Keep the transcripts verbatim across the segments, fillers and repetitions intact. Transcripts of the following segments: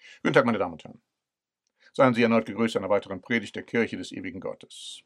Guten Tag, meine Damen und Herren. Seien Sie erneut gegrüßt zu einer weiteren Predigt der Kirche des ewigen Gottes.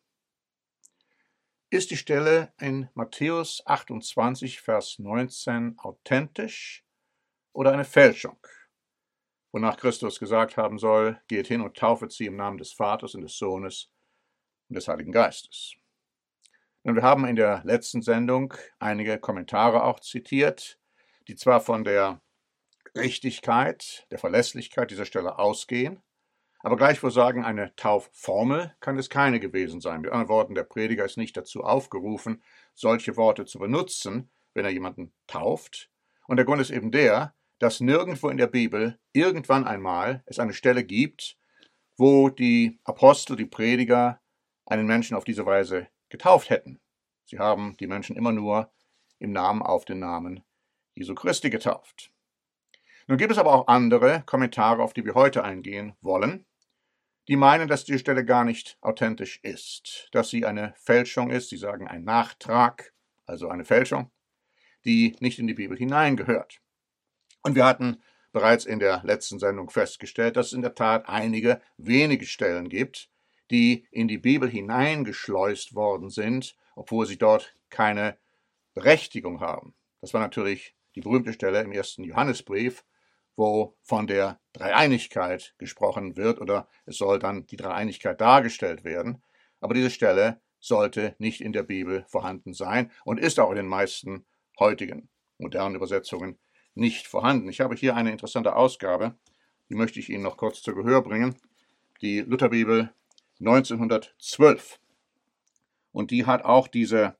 Ist die Stelle in Matthäus achtundzwanzig, Vers neunzehn authentisch oder eine Fälschung, wonach Christus gesagt haben soll, geht hin und taufet sie im Namen des Vaters und des Sohnes und des Heiligen Geistes? Nun, wir haben in der letzten Sendung einige Kommentare auch zitiert, die zwar von der Richtigkeit, der Verlässlichkeit dieser Stelle ausgehen, aber gleichwohl sagen, eine Taufformel kann es keine gewesen sein. Mit anderen Worten, der Prediger ist nicht dazu aufgerufen, solche Worte zu benutzen, wenn er jemanden tauft. Und der Grund ist eben der, dass nirgendwo in der Bibel irgendwann einmal es eine Stelle gibt, wo die Apostel, die Prediger, einen Menschen auf diese Weise getauft hätten. Sie haben die Menschen immer nur im Namen auf den Namen Jesu Christi getauft. Nun gibt es aber auch andere Kommentare, auf die wir heute eingehen wollen, die meinen, dass die Stelle gar nicht authentisch ist, dass sie eine Fälschung ist, sie sagen ein Nachtrag, also eine Fälschung, die nicht in die Bibel hineingehört. Und wir hatten bereits in der letzten Sendung festgestellt, dass es in der Tat einige wenige Stellen gibt, die in die Bibel hineingeschleust worden sind, obwohl sie dort keine Berechtigung haben. Das war natürlich die berühmte Stelle im ersten Johannesbrief, wo von der Dreieinigkeit gesprochen wird, oder es soll dann die Dreieinigkeit dargestellt werden. Aber diese Stelle sollte nicht in der Bibel vorhanden sein und ist auch in den meisten heutigen modernen Übersetzungen nicht vorhanden. Ich habe hier eine interessante Ausgabe, die möchte ich Ihnen noch kurz zu Gehör bringen, die Lutherbibel neunzehnhundertzwölf. Und die hat auch diese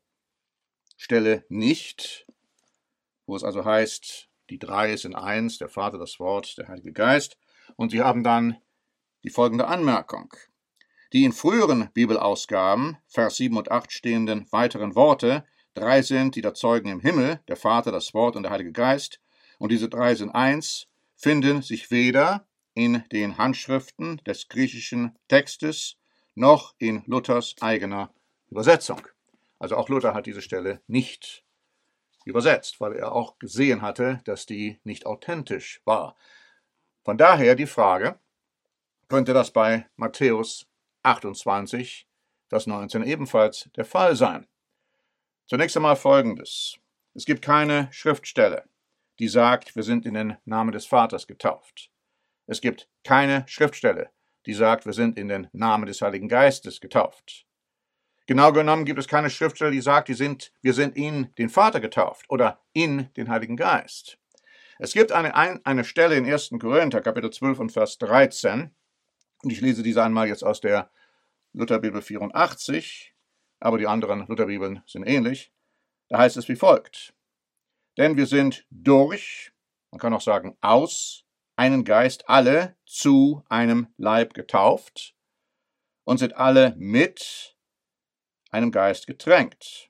Stelle nicht, wo es also heißt, die drei sind eins, der Vater, das Wort, der Heilige Geist. Und sie haben dann die folgende Anmerkung. Die in früheren Bibelausgaben, Vers sieben und acht stehenden weiteren Worte, drei sind, die da zeugen im Himmel, der Vater, das Wort und der Heilige Geist, und diese drei sind eins, finden sich weder in den Handschriften des griechischen Textes noch in Luthers eigener Übersetzung. Also auch Luther hat diese Stelle nicht übersetzt, weil er auch gesehen hatte, dass die nicht authentisch war. Von daher die Frage, könnte das bei Matthäus achtundzwanzig, Vers neunzehn ebenfalls der Fall sein? Zunächst einmal Folgendes. Es gibt keine Schriftstelle, die sagt, wir sind in den Namen des Vaters getauft. Es gibt keine Schriftstelle, die sagt, wir sind in den Namen des Heiligen Geistes getauft. Genau genommen gibt es keine Schriftstelle, die sagt, die sind, wir sind in den Vater getauft oder in den Heiligen Geist. Es gibt eine, eine Stelle in ersten Korinther, Kapitel zwölf und Vers dreizehn, und ich lese diese einmal jetzt aus der Lutherbibel vierundachtzig, aber die anderen Lutherbibeln sind ähnlich. Da heißt es wie folgt. Denn wir sind durch, man kann auch sagen aus, einen Geist alle zu einem Leib getauft und sind alle mit einem Geist getränkt.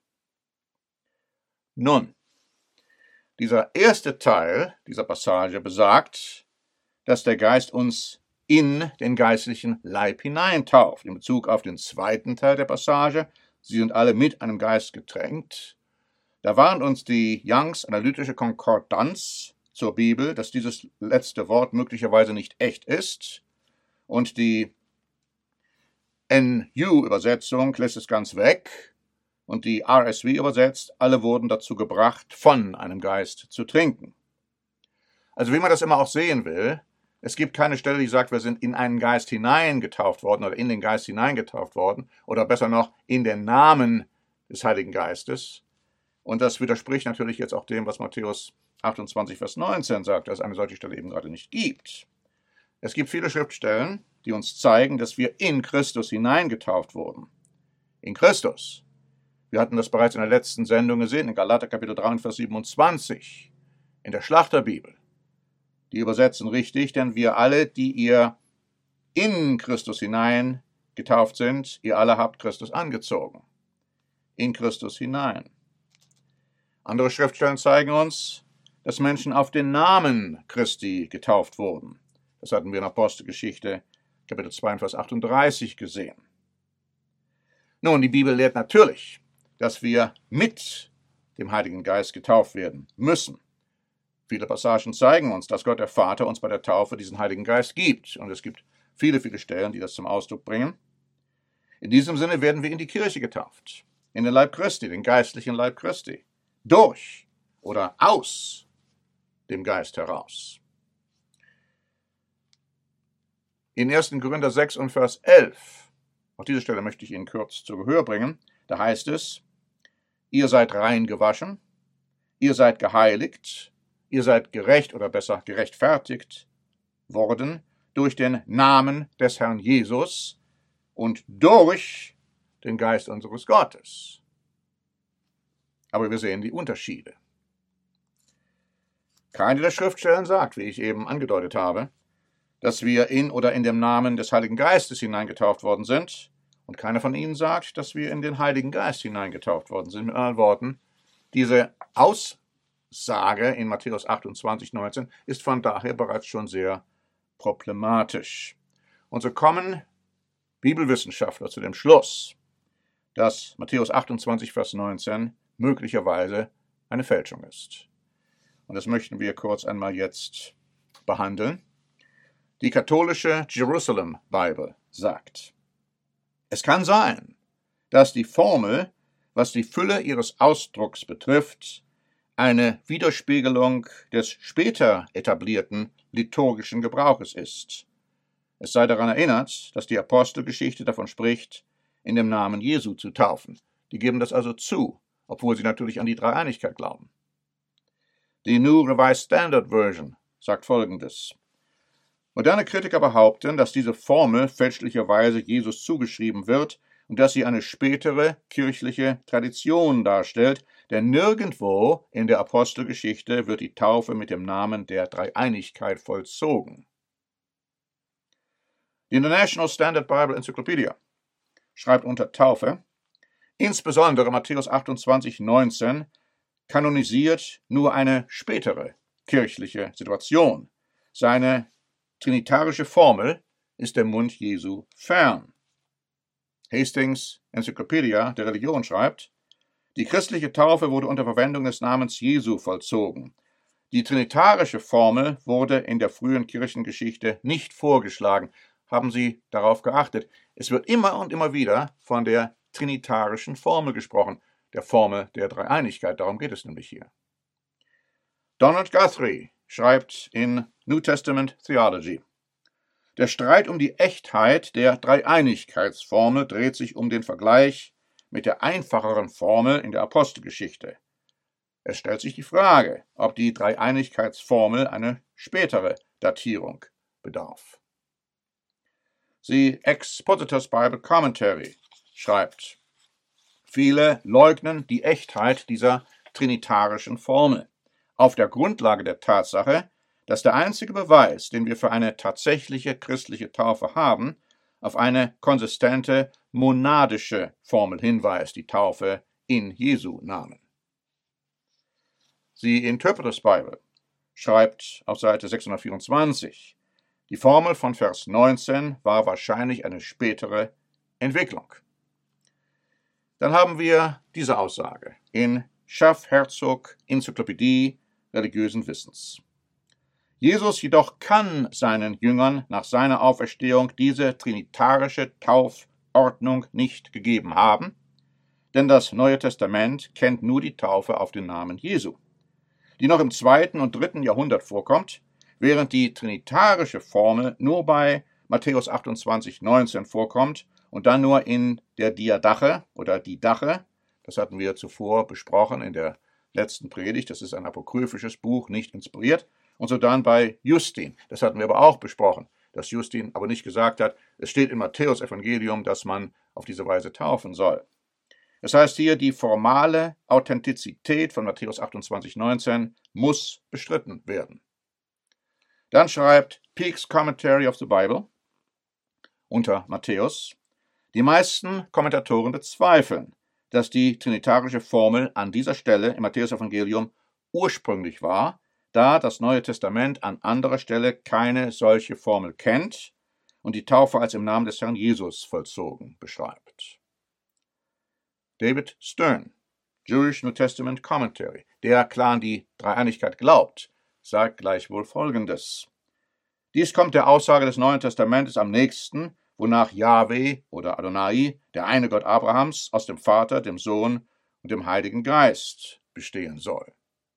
Nun, dieser erste Teil dieser Passage besagt, dass der Geist uns in den geistlichen Leib hineintauft. In Bezug auf den zweiten Teil der Passage, sie sind alle mit einem Geist getränkt, da warnt uns die Youngs Analytische Konkordanz zur Bibel, dass dieses letzte Wort möglicherweise nicht echt ist, und die N U-Übersetzung lässt es ganz weg und die R S V übersetzt, alle wurden dazu gebracht, von einem Geist zu trinken. Also wie man das immer auch sehen will, es gibt keine Stelle, die sagt, wir sind in einen Geist hineingetauft worden oder in den Geist hineingetauft worden oder besser noch in den Namen des Heiligen Geistes. Und das widerspricht natürlich jetzt auch dem, was Matthäus achtundzwanzig, Vers neunzehn sagt, dass es eine solche Stelle eben gerade nicht gibt. Es gibt viele Schriftstellen, die uns zeigen, dass wir in Christus hineingetauft wurden. In Christus. Wir hatten das bereits in der letzten Sendung gesehen, in Galater Kapitel drei, Vers siebenundzwanzig, in der Schlachterbibel. Die übersetzen richtig, denn wir alle, die ihr in Christus hinein getauft sind, ihr alle habt Christus angezogen. In Christus hinein. Andere Schriftstellen zeigen uns, dass Menschen auf den Namen Christi getauft wurden. Das hatten wir in Apostelgeschichte Kapitel zwei, Vers achtunddreißig gesehen. Nun, die Bibel lehrt natürlich, dass wir mit dem Heiligen Geist getauft werden müssen. Viele Passagen zeigen uns, dass Gott der Vater uns bei der Taufe diesen Heiligen Geist gibt. Und es gibt viele, viele Stellen, die das zum Ausdruck bringen. In diesem Sinne werden wir in die Kirche getauft, in den Leib Christi, den geistlichen Leib Christi, durch oder aus dem Geist heraus. In ersten Korinther sechs und Vers elf, auch diese Stelle möchte ich Ihnen kurz zu Gehör bringen, da heißt es, ihr seid rein gewaschen, ihr seid geheiligt, ihr seid gerecht oder besser gerechtfertigt worden durch den Namen des Herrn Jesus und durch den Geist unseres Gottes. Aber wir sehen die Unterschiede. Keine der Schriftstellen sagt, wie ich eben angedeutet habe, dass wir in oder in dem Namen des Heiligen Geistes hineingetauft worden sind. Und keiner von ihnen sagt, dass wir in den Heiligen Geist hineingetauft worden sind. Mit anderen Worten, diese Aussage in Matthäus achtundzwanzig, neunzehn ist von daher bereits schon sehr problematisch. Und so kommen Bibelwissenschaftler zu dem Schluss, dass Matthäus achtundzwanzig, Vers neunzehn möglicherweise eine Fälschung ist. Und das möchten wir kurz einmal jetzt behandeln. Die katholische Jerusalem Bible sagt, es kann sein, dass die Formel, was die Fülle ihres Ausdrucks betrifft, eine Widerspiegelung des später etablierten liturgischen Gebrauches ist. Es sei daran erinnert, dass die Apostelgeschichte davon spricht, in dem Namen Jesu zu taufen. Die geben das also zu, obwohl sie natürlich an die Dreieinigkeit glauben. Die New Revised Standard Version sagt Folgendes. Moderne Kritiker behaupten, dass diese Formel fälschlicherweise Jesus zugeschrieben wird und dass sie eine spätere kirchliche Tradition darstellt, denn nirgendwo in der Apostelgeschichte wird die Taufe mit dem Namen der Dreieinigkeit vollzogen. Die International Standard Bible Encyclopedia schreibt unter Taufe, insbesondere Matthäus achtundzwanzig, neunzehn kanonisiert nur eine spätere kirchliche Situation. Seine trinitarische Formel ist der Mund Jesu fern. Hastings Encyclopedia der Religion schreibt, die christliche Taufe wurde unter Verwendung des Namens Jesu vollzogen. Die trinitarische Formel wurde in der frühen Kirchengeschichte nicht vorgeschlagen. Haben Sie darauf geachtet? Es wird immer und immer wieder von der trinitarischen Formel gesprochen, der Formel der Dreieinigkeit. Darum geht es nämlich hier. Donald Guthrie schreibt in New Testament Theology, der Streit um die Echtheit der Dreieinigkeitsformel dreht sich um den Vergleich mit der einfacheren Formel in der Apostelgeschichte. Es stellt sich die Frage, ob die Dreieinigkeitsformel eine spätere Datierung bedarf. The Expositors Bible Commentary schreibt, viele leugnen die Echtheit dieser trinitarischen Formel auf der Grundlage der Tatsache, dass der einzige Beweis, den wir für eine tatsächliche christliche Taufe haben, auf eine konsistente monadische Formel hinweist, die Taufe in Jesu Namen. Die Interpreter's Bible schreibt auf Seite sechshundertvierundzwanzig, die Formel von Vers neunzehn war wahrscheinlich eine spätere Entwicklung. Dann haben wir diese Aussage in Schaff-Herzog Enzyklopädie religiösen Wissens. Jesus jedoch kann seinen Jüngern nach seiner Auferstehung diese trinitarische Taufordnung nicht gegeben haben, denn das Neue Testament kennt nur die Taufe auf den Namen Jesu, die noch im zweiten und dritten Jahrhundert vorkommt, während die trinitarische Formel nur bei Matthäus achtundzwanzig, neunzehn vorkommt und dann nur in der Diadache oder Didache, das hatten wir zuvor besprochen in der letzten Predigt, das ist ein apokryphisches Buch, nicht inspiriert, und so dann bei Justin, das hatten wir aber auch besprochen, dass Justin aber nicht gesagt hat, es steht im Matthäus-Evangelium, dass man auf diese Weise taufen soll. Das heißt hier, die formale Authentizität von Matthäus achtundzwanzig, neunzehn muss bestritten werden. Dann schreibt Peake's Commentary of the Bible unter Matthäus, die meisten Kommentatoren bezweifeln, dass die trinitarische Formel an dieser Stelle im Matthäus-Evangelium ursprünglich war, da das Neue Testament an anderer Stelle keine solche Formel kennt und die Taufe als im Namen des Herrn Jesus vollzogen beschreibt. David Stern, Jewish New Testament Commentary, der klar an die Dreieinigkeit glaubt, sagt gleichwohl Folgendes. Dies kommt der Aussage des Neuen Testamentes am nächsten, wonach Jahwe oder Adonai, der eine Gott Abrahams, aus dem Vater, dem Sohn und dem Heiligen Geist bestehen soll.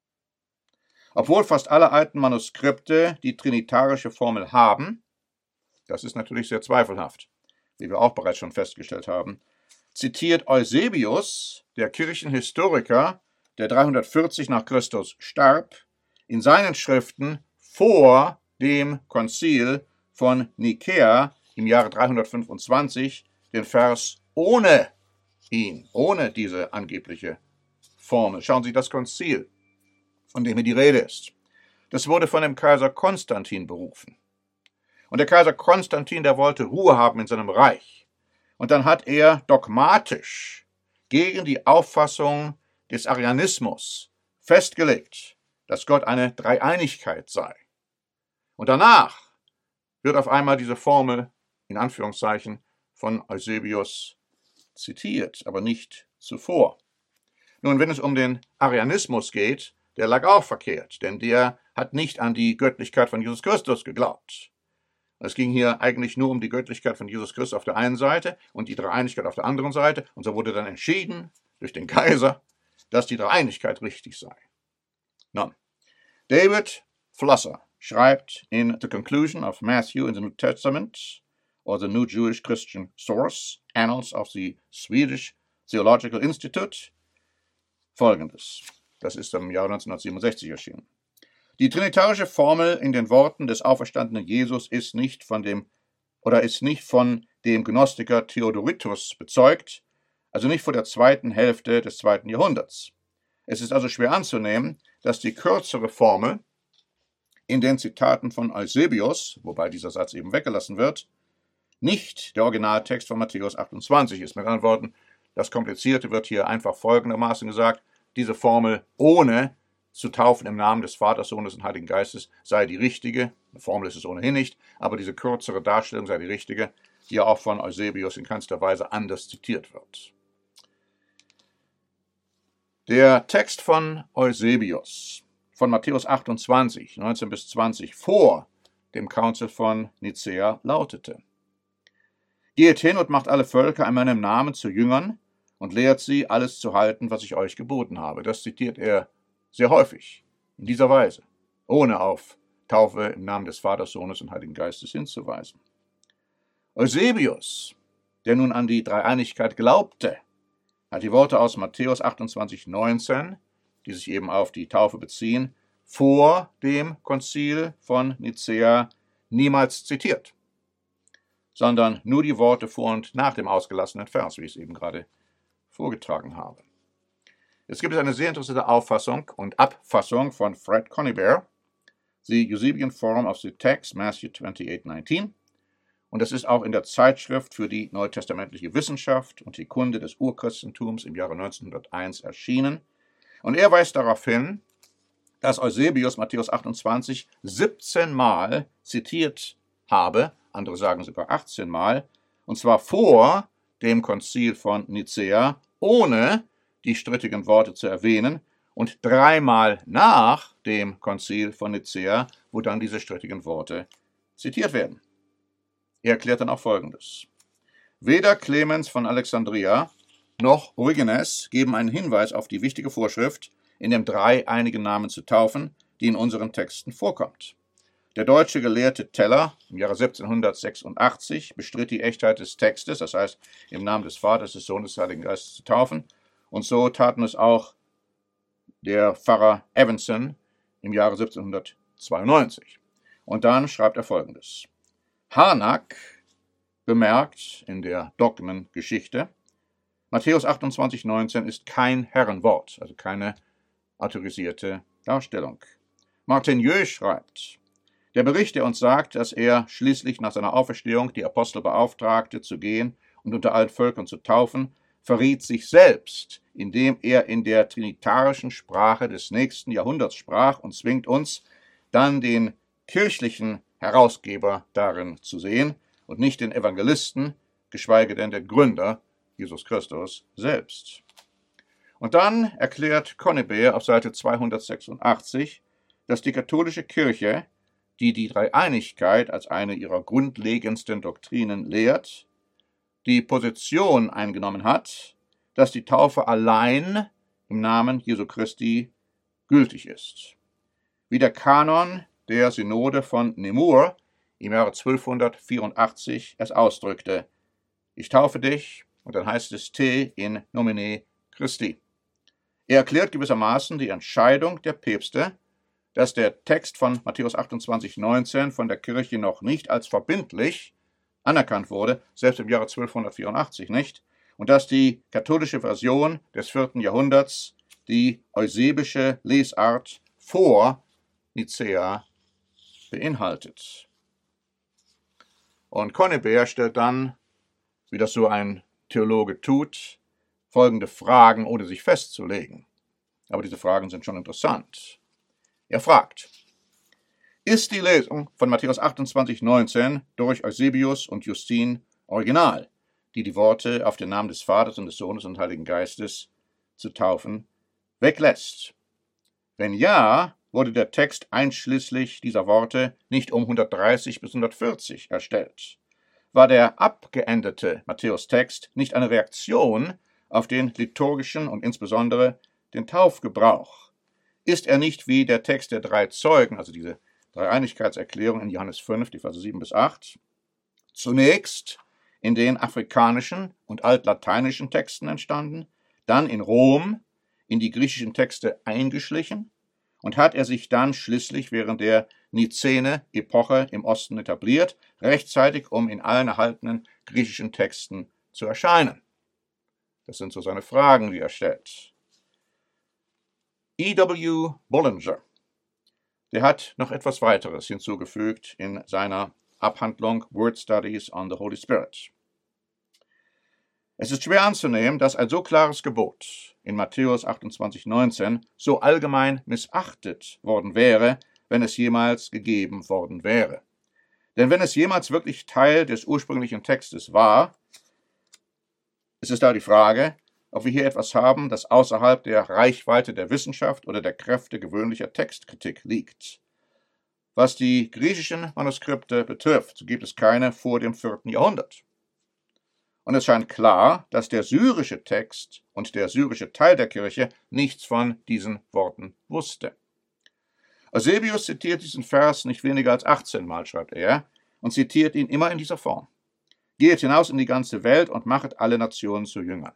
Obwohl fast alle alten Manuskripte die trinitarische Formel haben, das ist natürlich sehr zweifelhaft, wie wir auch bereits schon festgestellt haben, zitiert Eusebius, der Kirchenhistoriker, der dreihundertvierzig nach Christus starb, in seinen Schriften vor dem Konzil von Nikäa im Jahre dreihundertfünfundzwanzig den Vers ohne ihn, ohne diese angebliche Formel. Schauen Sie, das Konzil, von dem hier die Rede ist, das wurde von dem Kaiser Konstantin berufen. Und der Kaiser Konstantin, der wollte Ruhe haben in seinem Reich. Und dann hat er dogmatisch gegen die Auffassung des Arianismus festgelegt, dass Gott eine Dreieinigkeit sei. Und danach wird auf einmal diese Formel, in Anführungszeichen, von Eusebius zitiert, aber nicht zuvor. Nun, wenn es um den Arianismus geht, der lag auch verkehrt, denn der hat nicht an die Göttlichkeit von Jesus Christus geglaubt. Es ging hier eigentlich nur um die Göttlichkeit von Jesus Christus auf der einen Seite und die Dreieinigkeit auf der anderen Seite. Und so wurde dann entschieden durch den Kaiser, dass die Dreieinigkeit richtig sei. Nun, David Flusser schreibt in The Conclusion of Matthew in the New Testament or the New Jewish Christian Source, Annals of the Swedish Theological Institute, Folgendes. Das ist im Jahr neunzehnhundertsiebenundsechzig erschienen. Die trinitarische Formel in den Worten des auferstandenen Jesus ist nicht von dem oder ist nicht von dem Gnostiker Theodoritus bezeugt, also nicht vor der zweiten Hälfte des zweiten Jahrhunderts. Es ist also schwer anzunehmen, dass die kürzere Formel in den Zitaten von Eusebius, wobei dieser Satz eben weggelassen wird, nicht der Originaltext von Matthäus achtundzwanzig ist. Mit anderen Worten, das Komplizierte wird hier einfach folgendermaßen gesagt: Diese Formel ohne zu taufen im Namen des Vaters, Sohnes und Heiligen Geistes sei die richtige. Eine Formel ist es ohnehin nicht, aber diese kürzere Darstellung sei die richtige, die ja auch von Eusebius in keinster Weise anders zitiert wird. Der Text von Eusebius von Matthäus achtundzwanzig, neunzehn bis zwanzig, vor dem Council von Nicäa lautete: Geht hin und macht alle Völker in meinem Namen zu Jüngern und lehrt sie, alles zu halten, was ich euch geboten habe. Das zitiert er sehr häufig, in dieser Weise, ohne auf Taufe im Namen des Vaters, Sohnes und Heiligen Geistes hinzuweisen. Eusebius, der nun an die Dreieinigkeit glaubte, hat die Worte aus Matthäus achtundzwanzig, neunzehn, die sich eben auf die Taufe beziehen, vor dem Konzil von Nicäa niemals zitiert, sondern nur die Worte vor und nach dem ausgelassenen Vers, wie ich es eben gerade vorgetragen habe. Es gibt eine sehr interessante Auffassung und Abfassung von Fred Conybeare, The Eusebian Form of the Text, Matthew achtundzwanzig, neunzehn. Und das ist auch in der Zeitschrift für die neutestamentliche Wissenschaft und die Kunde des Urchristentums im Jahre neunzehnhunderteins erschienen. Und er weist darauf hin, dass Eusebius Matthäus achtundzwanzig siebzehn Mal zitiert habe, andere sagen sogar achtzehn Mal, und zwar vor dem Konzil von Nicäa, ohne die strittigen Worte zu erwähnen, und dreimal nach dem Konzil von Nicäa, wo dann diese strittigen Worte zitiert werden. Er erklärt dann auch Folgendes: Weder Clemens von Alexandria noch Origenes geben einen Hinweis auf die wichtige Vorschrift, in dem dreieinigen Namen zu taufen, die in unseren Texten vorkommt. Der deutsche Gelehrte Teller im Jahre siebzehnhundertsechsundachtzig bestritt die Echtheit des Textes, das heißt, im Namen des Vaters, des Sohnes, des Heiligen Geistes zu taufen. Und so taten es auch der Pfarrer Evanson im Jahre siebzehnhundertzweiundneunzig. Und dann schreibt er Folgendes: Harnack bemerkt in der Dogmengeschichte, Matthäus achtundzwanzig, neunzehn ist kein Herrenwort, also keine autorisierte Darstellung. Martinieu schreibt: Der Bericht, der uns sagt, dass er schließlich nach seiner Auferstehung die Apostel beauftragte, zu gehen und unter allen Völkern zu taufen, verriet sich selbst, indem er in der trinitarischen Sprache des nächsten Jahrhunderts sprach, und zwingt uns, dann den kirchlichen Herausgeber darin zu sehen und nicht den Evangelisten, geschweige denn den Gründer, Jesus Christus selbst. Und dann erklärt Conybeare auf Seite zweihundertsechsundachtzig, dass die katholische Kirche, die die Dreieinigkeit als eine ihrer grundlegendsten Doktrinen lehrt, die Position eingenommen hat, dass die Taufe allein im Namen Jesu Christi gültig ist. Wie der Kanon der Synode von Namur im Jahre zwölfhundertvierundachtzig es ausdrückte: Ich taufe dich, und dann heißt es te in nomine Christi. Er erklärt gewissermaßen die Entscheidung der Päpste, dass der Text von Matthäus achtundzwanzig, neunzehn von der Kirche noch nicht als verbindlich anerkannt wurde, selbst im Jahre zwölfhundertvierundachtzig nicht, und dass die katholische Version des vierten Jahrhunderts die eusebische Lesart vor Nicäa beinhaltet. Und Conybeare stellt dann, wie das so ein Theologe tut, folgende Fragen, ohne sich festzulegen. Aber diese Fragen sind schon interessant. Er fragt: Ist die Lesung von Matthäus achtundzwanzig, neunzehn durch Eusebius und Justin original, die die Worte auf den Namen des Vaters und des Sohnes und Heiligen Geistes zu taufen weglässt? Wenn ja, wurde der Text einschließlich dieser Worte nicht um hundertdreißig bis hundertvierzig erstellt. War der abgeänderte Matthäus-Text nicht eine Reaktion auf den liturgischen und insbesondere den Taufgebrauch? Ist er nicht wie der Text der drei Zeugen, also diese Dreieinigkeitserklärung in Johannes fünf, die Verse sieben bis acht, zunächst in den afrikanischen und altlateinischen Texten entstanden, dann in Rom in die griechischen Texte eingeschlichen, und hat er sich dann schließlich während der Nizäne-Epoche im Osten etabliert, rechtzeitig, um in allen erhaltenen griechischen Texten zu erscheinen? Das sind so seine Fragen, die er stellt. E W Bullinger, der hat noch etwas weiteres hinzugefügt in seiner Abhandlung Word Studies on the Holy Spirit. Es ist schwer anzunehmen, dass ein so klares Gebot in Matthäus achtundzwanzig, neunzehn so allgemein missachtet worden wäre, wenn es jemals gegeben worden wäre. Denn wenn es jemals wirklich Teil des ursprünglichen Textes war, ist es da die Frage, ob wir hier etwas haben, das außerhalb der Reichweite der Wissenschaft oder der Kräfte gewöhnlicher Textkritik liegt. Was die griechischen Manuskripte betrifft, so gibt es keine vor dem vierten Jahrhundert. Und es scheint klar, dass der syrische Text und der syrische Teil der Kirche nichts von diesen Worten wusste. Eusebius zitiert diesen Vers nicht weniger als achtzehn Mal, schreibt er, und zitiert ihn immer in dieser Form: Geht hinaus in die ganze Welt und machet alle Nationen zu Jüngern.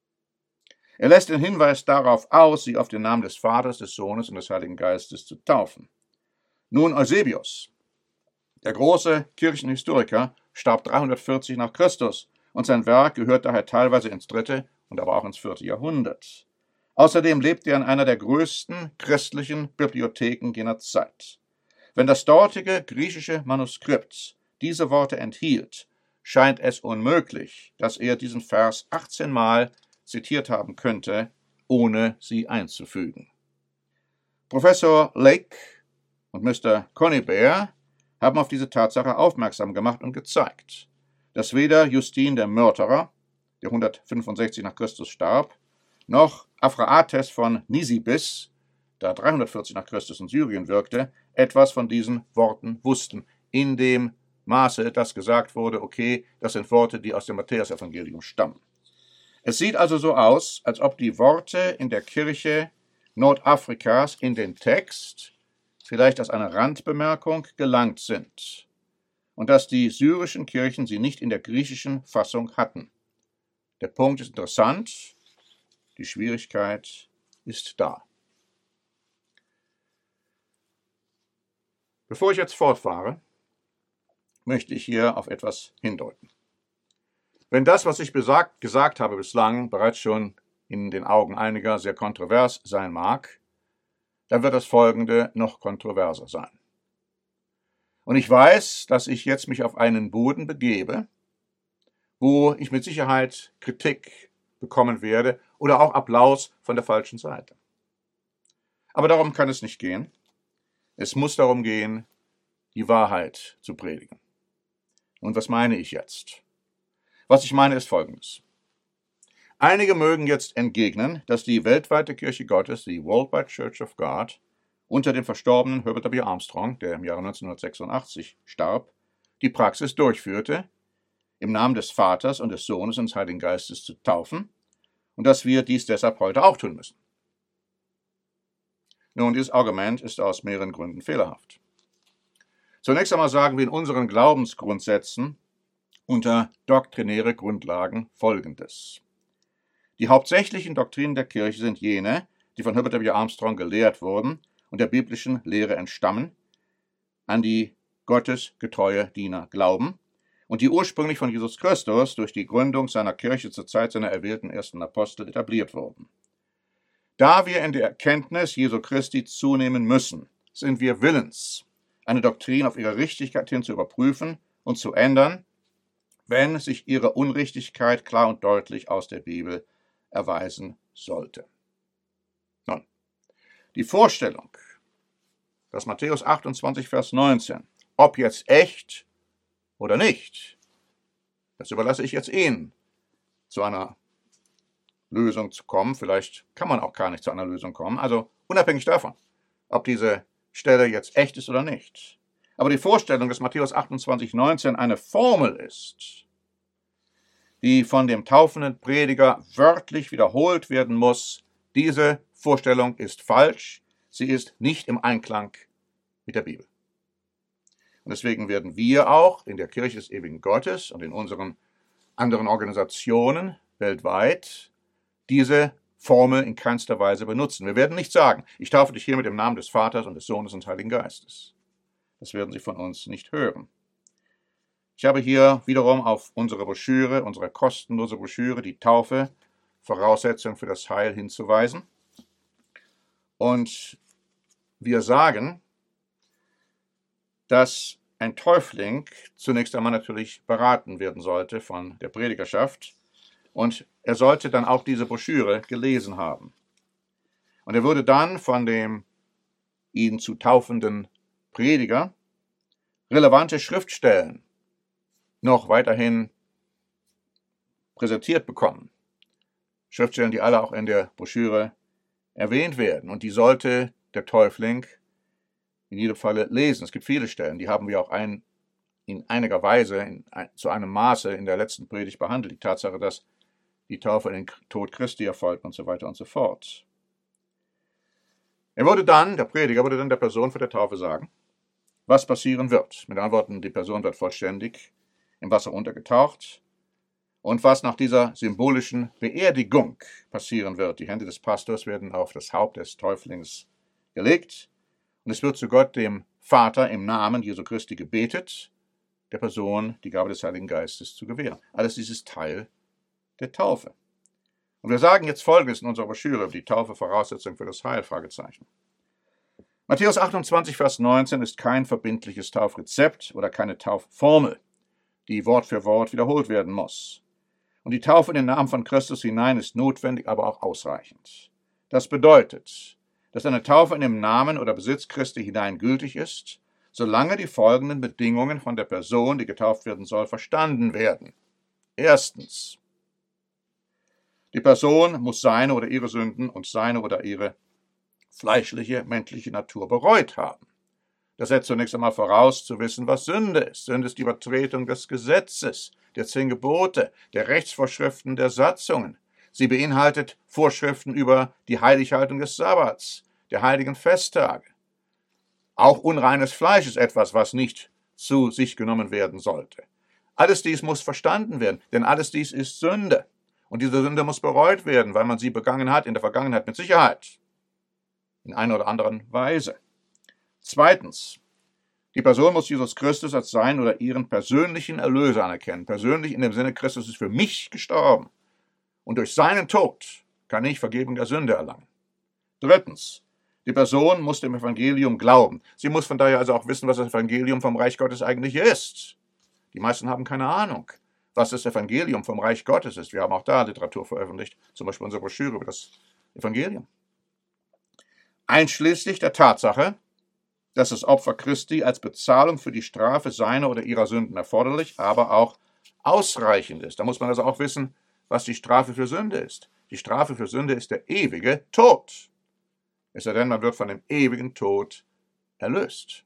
Er lässt den Hinweis darauf aus, sie auf den Namen des Vaters, des Sohnes und des Heiligen Geistes zu taufen. Nun, Eusebius, der große Kirchenhistoriker, starb dreihundertvierzig nach Christus, und sein Werk gehört daher teilweise ins dritte und aber auch ins vierte Jahrhundert. Außerdem lebte er in einer der größten christlichen Bibliotheken jener Zeit. Wenn das dortige griechische Manuskript diese Worte enthielt, scheint es unmöglich, dass er diesen Vers achtzehn Mal zitiert haben könnte, ohne sie einzufügen. Professor Lake und Mister Conybeare haben auf diese Tatsache aufmerksam gemacht und gezeigt, dass weder Justin der Mörderer, der hundertfünfundsechzig nach Christus starb, noch Aphraates von Nisibis, der dreihundertvierzig nach Christus in Syrien wirkte, etwas von diesen Worten wussten, in dem Maße, dass gesagt wurde, okay, das sind Worte, die aus dem Matthäusevangelium stammen. Es sieht also so aus, als ob die Worte in der Kirche Nordafrikas in den Text vielleicht als eine Randbemerkung gelangt sind und dass die syrischen Kirchen sie nicht in der griechischen Fassung hatten. Der Punkt ist interessant, die Schwierigkeit ist da. Bevor ich jetzt fortfahre, möchte ich hier auf etwas hindeuten. Wenn das, was ich besagt, gesagt habe bislang, bereits schon in den Augen einiger sehr kontrovers sein mag, dann wird das Folgende noch kontroverser sein. Und ich weiß, dass ich jetzt mich auf einen Boden begebe, wo ich mit Sicherheit Kritik bekommen werde oder auch Applaus von der falschen Seite. Aber darum kann es nicht gehen. Es muss darum gehen, die Wahrheit zu predigen. Und was meine ich jetzt? Was ich meine, ist Folgendes. Einige mögen jetzt entgegnen, dass die weltweite Kirche Gottes, die Worldwide Church of God, unter dem verstorbenen Herbert W. Armstrong, der im Jahre neunzehnhundertsechsundachtzig starb, die Praxis durchführte, im Namen des Vaters und des Sohnes und des Heiligen Geistes zu taufen, und dass wir dies deshalb heute auch tun müssen. Nun, dieses Argument ist aus mehreren Gründen fehlerhaft. Zunächst einmal sagen wir in unseren Glaubensgrundsätzen unter doktrinäre Grundlagen Folgendes. Die hauptsächlichen Doktrinen der Kirche sind jene, die von Herbert W. Armstrong gelehrt wurden und der biblischen Lehre entstammen, an die Gottes getreue Diener glauben und die ursprünglich von Jesus Christus durch die Gründung seiner Kirche zur Zeit seiner erwählten ersten Apostel etabliert wurden. Da wir in der Erkenntnis Jesu Christi zunehmen müssen, sind wir willens, eine Doktrin auf ihre Richtigkeit hin zu überprüfen und zu ändern, wenn sich ihre Unrichtigkeit klar und deutlich aus der Bibel erweisen sollte. Nun, die Vorstellung, dass Matthäus achtundzwanzig, Vers neunzehn, ob jetzt echt oder nicht, das überlasse ich jetzt Ihnen, zu einer Lösung zu kommen. Vielleicht kann man auch gar nicht zu einer Lösung kommen. Also unabhängig davon, ob diese Stelle jetzt echt ist oder nicht. Aber die Vorstellung, dass Matthäus achtundzwanzig, neunzehn eine Formel ist, die von dem taufenden Prediger wörtlich wiederholt werden muss, diese Vorstellung ist falsch. Sie ist nicht im Einklang mit der Bibel. Und deswegen werden wir auch in der Kirche des ewigen Gottes und in unseren anderen Organisationen weltweit diese Formel in keinster Weise benutzen. Wir werden nicht sagen, ich taufe dich hier mit dem Namen des Vaters und des Sohnes und des Heiligen Geistes. Das werden Sie von uns nicht hören. Ich habe hier wiederum auf unsere Broschüre, unsere kostenlose Broschüre, die Taufe, Voraussetzung für das Heil hinzuweisen. Und wir sagen, dass ein Täufling zunächst einmal natürlich beraten werden sollte von der Predigerschaft und er sollte dann auch diese Broschüre gelesen haben. Und er würde dann von dem ihn zu taufenden Prediger relevante Schriftstellen noch weiterhin präsentiert bekommen. Schriftstellen, die alle auch in der Broschüre erwähnt werden. Und die sollte der Täufling in jedem Falle lesen. Es gibt viele Stellen, die haben wir auch ein, in einiger Weise, in, ein, zu einem Maße in der letzten Predigt behandelt. Die Tatsache, dass die Taufe in den Tod Christi erfolgt und so weiter und so fort. Er würde dann, der Prediger würde dann der Person vor der Taufe sagen, was passieren wird. Mit anderen Worten, die Person wird vollständig im Wasser untergetaucht und was nach dieser symbolischen Beerdigung passieren wird. Die Hände des Pastors werden auf das Haupt des Täuflings gelegt und es wird zu Gott, dem Vater, im Namen Jesu Christi gebetet, der Person die Gabe des Heiligen Geistes zu gewähren. Alles dies ist Teil der Taufe. Und wir sagen jetzt Folgendes in unserer Broschüre über die Taufe, Voraussetzung für das Heil, Fragezeichen. Matthäus achtundzwanzig, Vers neunzehn ist kein verbindliches Taufrezept oder keine Taufformel, die Wort für Wort wiederholt werden muss. Und die Taufe in den Namen von Christus hinein ist notwendig, aber auch ausreichend. Das bedeutet, dass eine Taufe in den Namen oder Besitz Christi hinein gültig ist, solange die folgenden Bedingungen von der Person, die getauft werden soll, verstanden werden. Erstens, die Person muss seine oder ihre Sünden und seine oder ihre fleischliche, menschliche Natur bereut haben. Das setzt zunächst einmal voraus, zu wissen, was Sünde ist. Sünde ist die Übertretung des Gesetzes, der zehn Gebote, der Rechtsvorschriften, der Satzungen. Sie beinhaltet Vorschriften über die Heilighaltung des Sabbats, der heiligen Festtage. Auch unreines Fleisch ist etwas, was nicht zu sich genommen werden sollte. Alles dies muss verstanden werden, denn alles dies ist Sünde. Und diese Sünde muss bereut werden, weil man sie begangen hat, in der Vergangenheit mit Sicherheit. In einer oder anderen Weise. Zweitens, die Person muss Jesus Christus als seinen oder ihren persönlichen Erlöser anerkennen. Persönlich in dem Sinne, Christus ist für mich gestorben. Und durch seinen Tod kann ich Vergebung der Sünde erlangen. Drittens, die Person muss dem Evangelium glauben. Sie muss von daher also auch wissen, was das Evangelium vom Reich Gottes eigentlich ist. Die meisten haben keine Ahnung, was das Evangelium vom Reich Gottes ist. Wir haben auch da Literatur veröffentlicht, zum Beispiel unsere Broschüre über das Evangelium. Einschließlich der Tatsache, dass das Opfer Christi als Bezahlung für die Strafe seiner oder ihrer Sünden erforderlich, aber auch ausreichend ist. Da muss man also auch wissen, was die Strafe für Sünde ist. Die Strafe für Sünde ist der ewige Tod. es sei denn, man wird von dem ewigen Tod erlöst.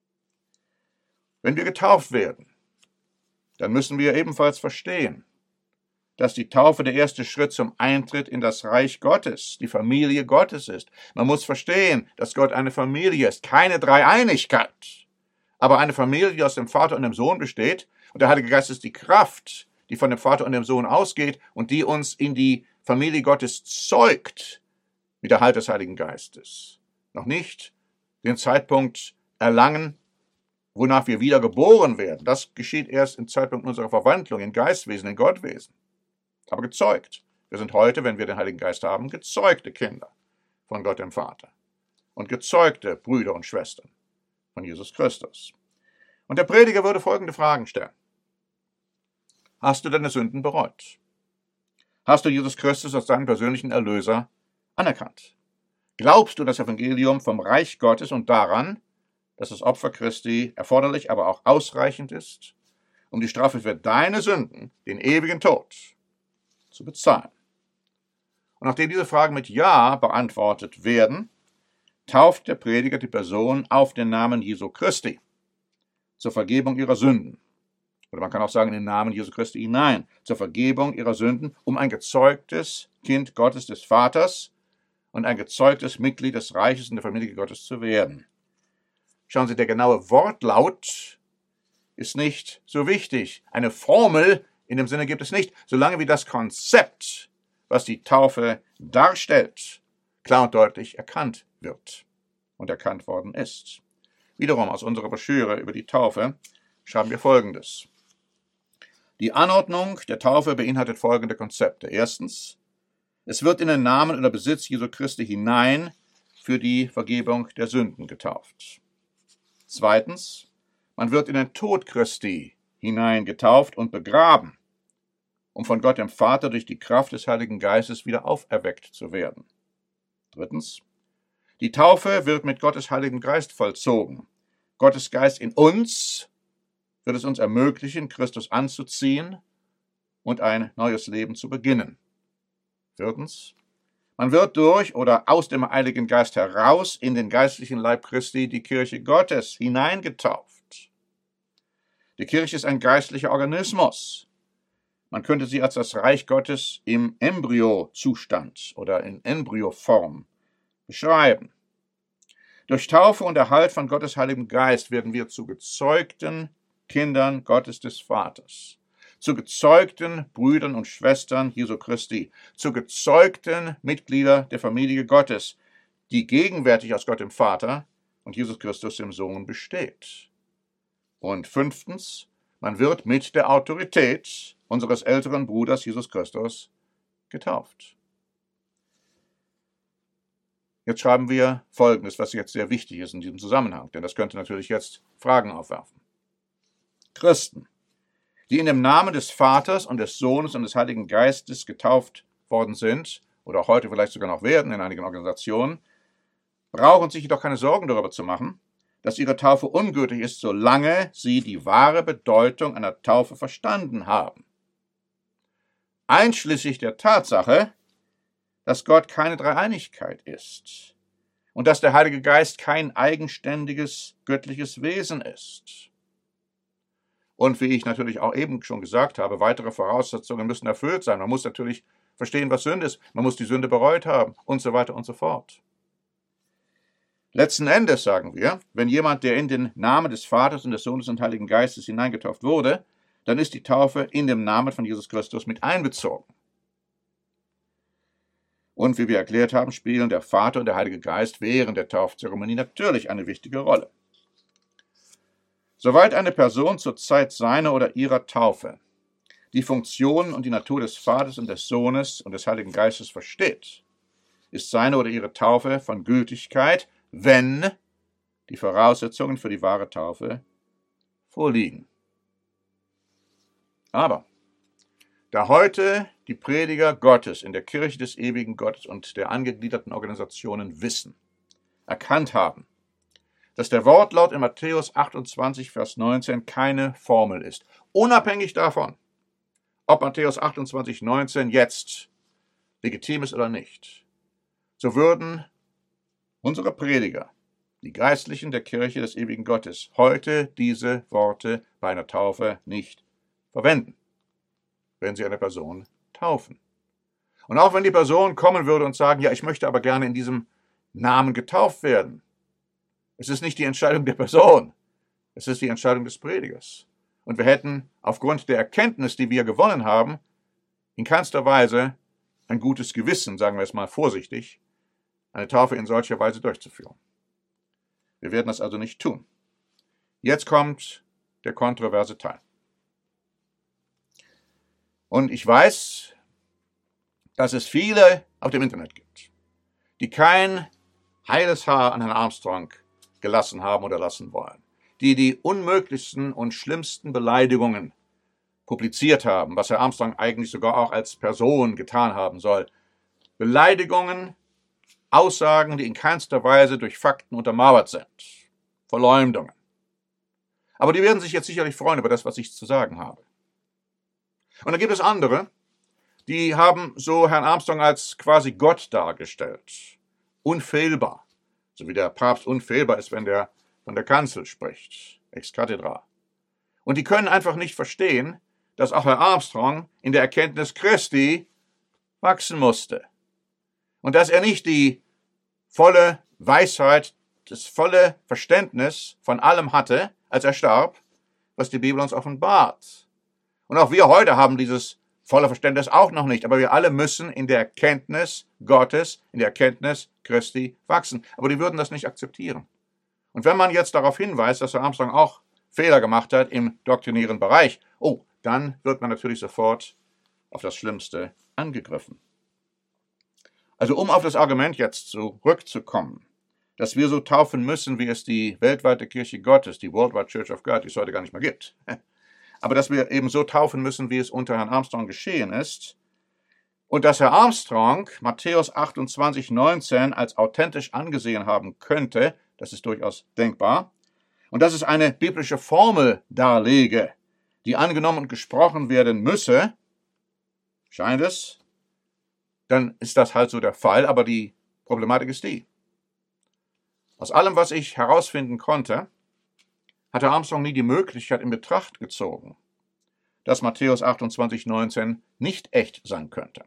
Wenn wir getauft werden, dann müssen wir ebenfalls verstehen, dass die Taufe der erste Schritt zum Eintritt in das Reich Gottes, die Familie Gottes ist. Man muss verstehen, dass Gott eine Familie ist, keine Dreieinigkeit, aber eine Familie, die aus dem Vater und dem Sohn besteht. Und der Heilige Geist ist die Kraft, die von dem Vater und dem Sohn ausgeht und die uns in die Familie Gottes zeugt mit der Halt des Heiligen Geistes. Noch nicht den Zeitpunkt erlangen, wonach wir wieder geboren werden. Das geschieht erst im Zeitpunkt unserer Verwandlung in Geistwesen, in Gottwesen. Aber gezeugt. Wir sind heute, wenn wir den Heiligen Geist haben, gezeugte Kinder von Gott dem Vater und gezeugte Brüder und Schwestern von Jesus Christus. Und der Prediger würde folgende Fragen stellen. Hast du deine Sünden bereut? Hast du Jesus Christus als deinen persönlichen Erlöser anerkannt? Glaubst du das Evangelium vom Reich Gottes und daran, dass das Opfer Christi erforderlich, aber auch ausreichend ist, um die Strafe für deine Sünden, den ewigen Tod, zu bezahlen? Und nachdem diese Fragen mit Ja beantwortet werden, tauft der Prediger die Person auf den Namen Jesu Christi zur Vergebung ihrer Sünden. Oder man kann auch sagen, in den Namen Jesu Christi hinein, zur Vergebung ihrer Sünden, um ein gezeugtes Kind Gottes des Vaters und ein gezeugtes Mitglied des Reiches in der Familie Gottes zu werden. Schauen Sie, der genaue Wortlaut ist nicht so wichtig. Eine Formel in dem Sinne gibt es nicht, solange wie das Konzept, was die Taufe darstellt, klar und deutlich erkannt wird und erkannt worden ist. Wiederum aus unserer Broschüre über die Taufe schreiben wir Folgendes. Die Anordnung der Taufe beinhaltet folgende Konzepte. Erstens, es wird in den Namen oder Besitz Jesu Christi hinein für die Vergebung der Sünden getauft. Zweitens, man wird in den Tod Christi hinein getauft und begraben, um von Gott dem Vater durch die Kraft des Heiligen Geistes wieder auferweckt zu werden. Drittens, die Taufe wird mit Gottes Heiligen Geist vollzogen. Gottes Geist in uns wird es uns ermöglichen, Christus anzuziehen und ein neues Leben zu beginnen. Viertens, man wird durch oder aus dem Heiligen Geist heraus in den geistlichen Leib Christi, die Kirche Gottes, hineingetauft. Die Kirche ist ein geistlicher Organismus. Man könnte sie als das Reich Gottes im Embryozustand oder in Embryoform beschreiben. Durch Taufe und Erhalt von Gottes Heiligem Geist werden wir zu gezeugten Kindern Gottes des Vaters, zu gezeugten Brüdern und Schwestern Jesu Christi, zu gezeugten Mitglieder der Familie Gottes, die gegenwärtig aus Gott dem Vater und Jesus Christus dem Sohn besteht. Und fünftens, man wird mit der Autorität unseres älteren Bruders Jesus Christus getauft. Jetzt schreiben wir Folgendes, was jetzt sehr wichtig ist in diesem Zusammenhang, denn das könnte natürlich jetzt Fragen aufwerfen. Christen, die in dem Namen des Vaters und des Sohnes und des Heiligen Geistes getauft worden sind, oder heute vielleicht sogar noch werden in einigen Organisationen, brauchen sich jedoch keine Sorgen darüber zu machen, dass ihre Taufe ungültig ist, solange sie die wahre Bedeutung einer Taufe verstanden haben. Einschließlich der Tatsache, dass Gott keine Dreieinigkeit ist und dass der Heilige Geist kein eigenständiges göttliches Wesen ist. Und wie ich natürlich auch eben schon gesagt habe, weitere Voraussetzungen müssen erfüllt sein. Man muss natürlich verstehen, was Sünde ist. Man muss die Sünde bereut haben und so weiter und so fort. Letzten Endes sagen wir, wenn jemand, der in den Namen des Vaters und des Sohnes und Heiligen Geistes hineingetauft wurde, dann ist die Taufe in dem Namen von Jesus Christus mit einbezogen. Und wie wir erklärt haben, spielen der Vater und der Heilige Geist während der Taufzeremonie natürlich eine wichtige Rolle. Soweit eine Person zur Zeit seiner oder ihrer Taufe die Funktionen und die Natur des Vaters und des Sohnes und des Heiligen Geistes versteht, ist seine oder ihre Taufe von Gültigkeit, wenn die Voraussetzungen für die wahre Taufe vorliegen. Aber da heute die Prediger Gottes in der Kirche des ewigen Gottes und der angegliederten Organisationen wissen, erkannt haben, dass der Wortlaut in Matthäus achtundzwanzig, Vers neunzehn keine Formel ist, unabhängig davon, ob Matthäus achtundzwanzig, neunzehn jetzt legitim ist oder nicht, so würden unsere Prediger, die Geistlichen der Kirche des ewigen Gottes, heute diese Worte bei einer Taufe nicht verwenden, wenn sie eine Person taufen. Und auch wenn die Person kommen würde und sagen, ja, ich möchte aber gerne in diesem Namen getauft werden. Es ist nicht die Entscheidung der Person, es ist die Entscheidung des Predigers. Und wir hätten aufgrund der Erkenntnis, die wir gewonnen haben, in keinster Weise ein gutes Gewissen, sagen wir es mal vorsichtig, eine Taufe in solcher Weise durchzuführen. Wir werden das also nicht tun. Jetzt kommt der kontroverse Teil. Und ich weiß, dass es viele auf dem Internet gibt, die kein heiles Haar an Herrn Armstrong gelassen haben oder lassen wollen, die die unmöglichsten und schlimmsten Beleidigungen publiziert haben, was Herr Armstrong eigentlich sogar auch als Person getan haben soll. Beleidigungen, Aussagen, die in keinster Weise durch Fakten untermauert sind. Verleumdungen. Aber die werden sich jetzt sicherlich freuen über das, was ich zu sagen habe. Und dann gibt es andere, die haben so Herrn Armstrong als quasi Gott dargestellt. Unfehlbar. So wie der Papst unfehlbar ist, wenn der von der Kanzel spricht. Ex cathedra. Und die können einfach nicht verstehen, dass auch Herr Armstrong in der Erkenntnis Christi wachsen musste. Und dass er nicht die volle Weisheit, das volle Verständnis von allem hatte, als er starb, was die Bibel uns offenbart. Und auch wir heute haben dieses volle Verständnis auch noch nicht, aber wir alle müssen in der Erkenntnis Gottes, in der Erkenntnis Christi wachsen. Aber die würden das nicht akzeptieren. Und wenn man jetzt darauf hinweist, dass Herr Armstrong auch Fehler gemacht hat im doktrinären Bereich, oh, dann wird man natürlich sofort auf das Schlimmste angegriffen. Also um auf das Argument jetzt zurückzukommen, dass wir so taufen müssen, wie es die weltweite Kirche Gottes, die Worldwide Church of God, die es heute gar nicht mehr gibt, aber dass wir eben so taufen müssen, wie es unter Herrn Armstrong geschehen ist, und dass Herr Armstrong Matthäus achtundzwanzig, neunzehn als authentisch angesehen haben könnte, das ist durchaus denkbar, und dass es eine biblische Formel darlege, die angenommen und gesprochen werden müsse, scheint es, dann ist das halt so der Fall, aber die Problematik ist die. Aus allem, was ich herausfinden konnte, hat Herr Armstrong nie die Möglichkeit in Betracht gezogen, dass Matthäus achtundzwanzig, neunzehn nicht echt sein könnte.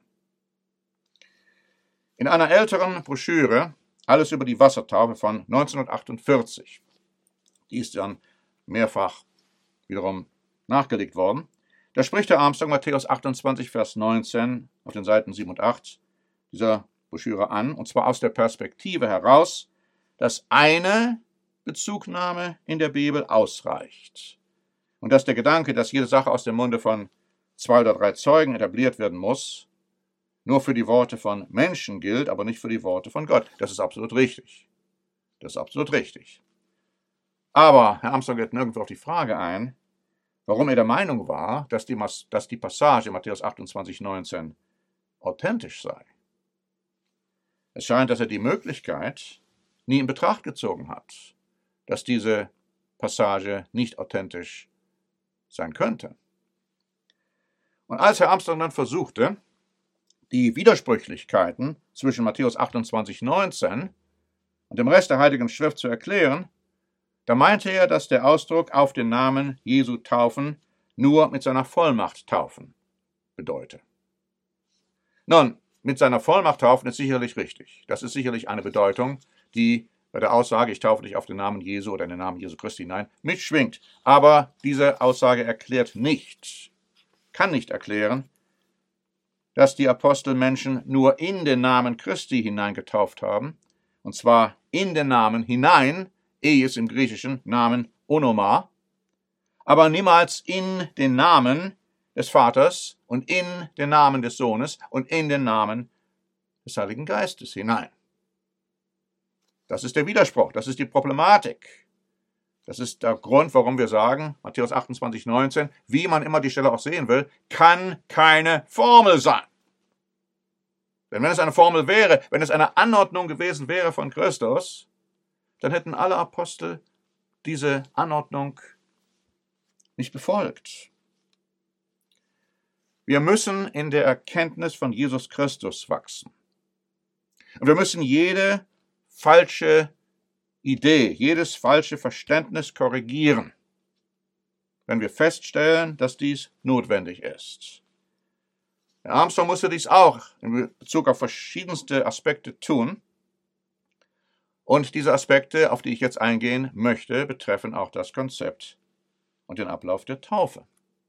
In einer älteren Broschüre, Alles über die Wassertaufe von neunzehnhundertachtundvierzig, die ist dann mehrfach wiederum nachgelegt worden, da spricht Herr Armstrong Matthäus achtundzwanzig, Vers neunzehn auf den Seiten sieben und acht dieser Broschüre an, und zwar aus der Perspektive heraus, dass eine Bezugnahme in der Bibel ausreicht und dass der Gedanke, dass jede Sache aus dem Munde von zwei oder drei Zeugen etabliert werden muss, nur für die Worte von Menschen gilt, aber nicht für die Worte von Gott. Das ist absolut richtig. Das ist absolut richtig. Aber Herr Armstrong geht nirgendwo auf die Frage ein, warum er der Meinung war, dass die, dass die Passage Matthäus achtundzwanzig, neunzehn authentisch sei. Es scheint, dass er die Möglichkeit nie in Betracht gezogen hat, dass diese Passage nicht authentisch sein könnte. Und als Herr Armstrong dann versuchte, die Widersprüchlichkeiten zwischen Matthäus achtundzwanzig, neunzehn und dem Rest der Heiligen Schrift zu erklären, da meinte er, dass der Ausdruck auf den Namen Jesu taufen nur mit seiner Vollmacht taufen bedeute. Nun, mit seiner Vollmacht taufen ist sicherlich richtig. Das ist sicherlich eine Bedeutung, die bei der Aussage, ich taufe dich auf den Namen Jesu oder in den Namen Jesu Christi hinein, mitschwingt. Aber diese Aussage erklärt nicht, kann nicht erklären, dass die Apostel Menschen nur in den Namen Christi hineingetauft haben, und zwar in den Namen hinein, ehe es im Griechischen Namen Onoma, aber niemals in den Namen des Vaters und in den Namen des Sohnes und in den Namen des Heiligen Geistes hinein. Das ist der Widerspruch, das ist die Problematik. Das ist der Grund, warum wir sagen, Matthäus achtundzwanzig, neunzehn, wie man immer die Stelle auch sehen will, kann keine Formel sein. Denn wenn es eine Formel wäre, wenn es eine Anordnung gewesen wäre von Christus, dann hätten alle Apostel diese Anordnung nicht befolgt. Wir müssen in der Erkenntnis von Jesus Christus wachsen. Und wir müssen jede falsche Idee, jedes falsche Verständnis korrigieren, wenn wir feststellen, dass dies notwendig ist. Der Armstrong musste dies auch in Bezug auf verschiedenste Aspekte tun. Und diese Aspekte, auf die ich jetzt eingehen möchte, betreffen auch das Konzept und den Ablauf der Taufe.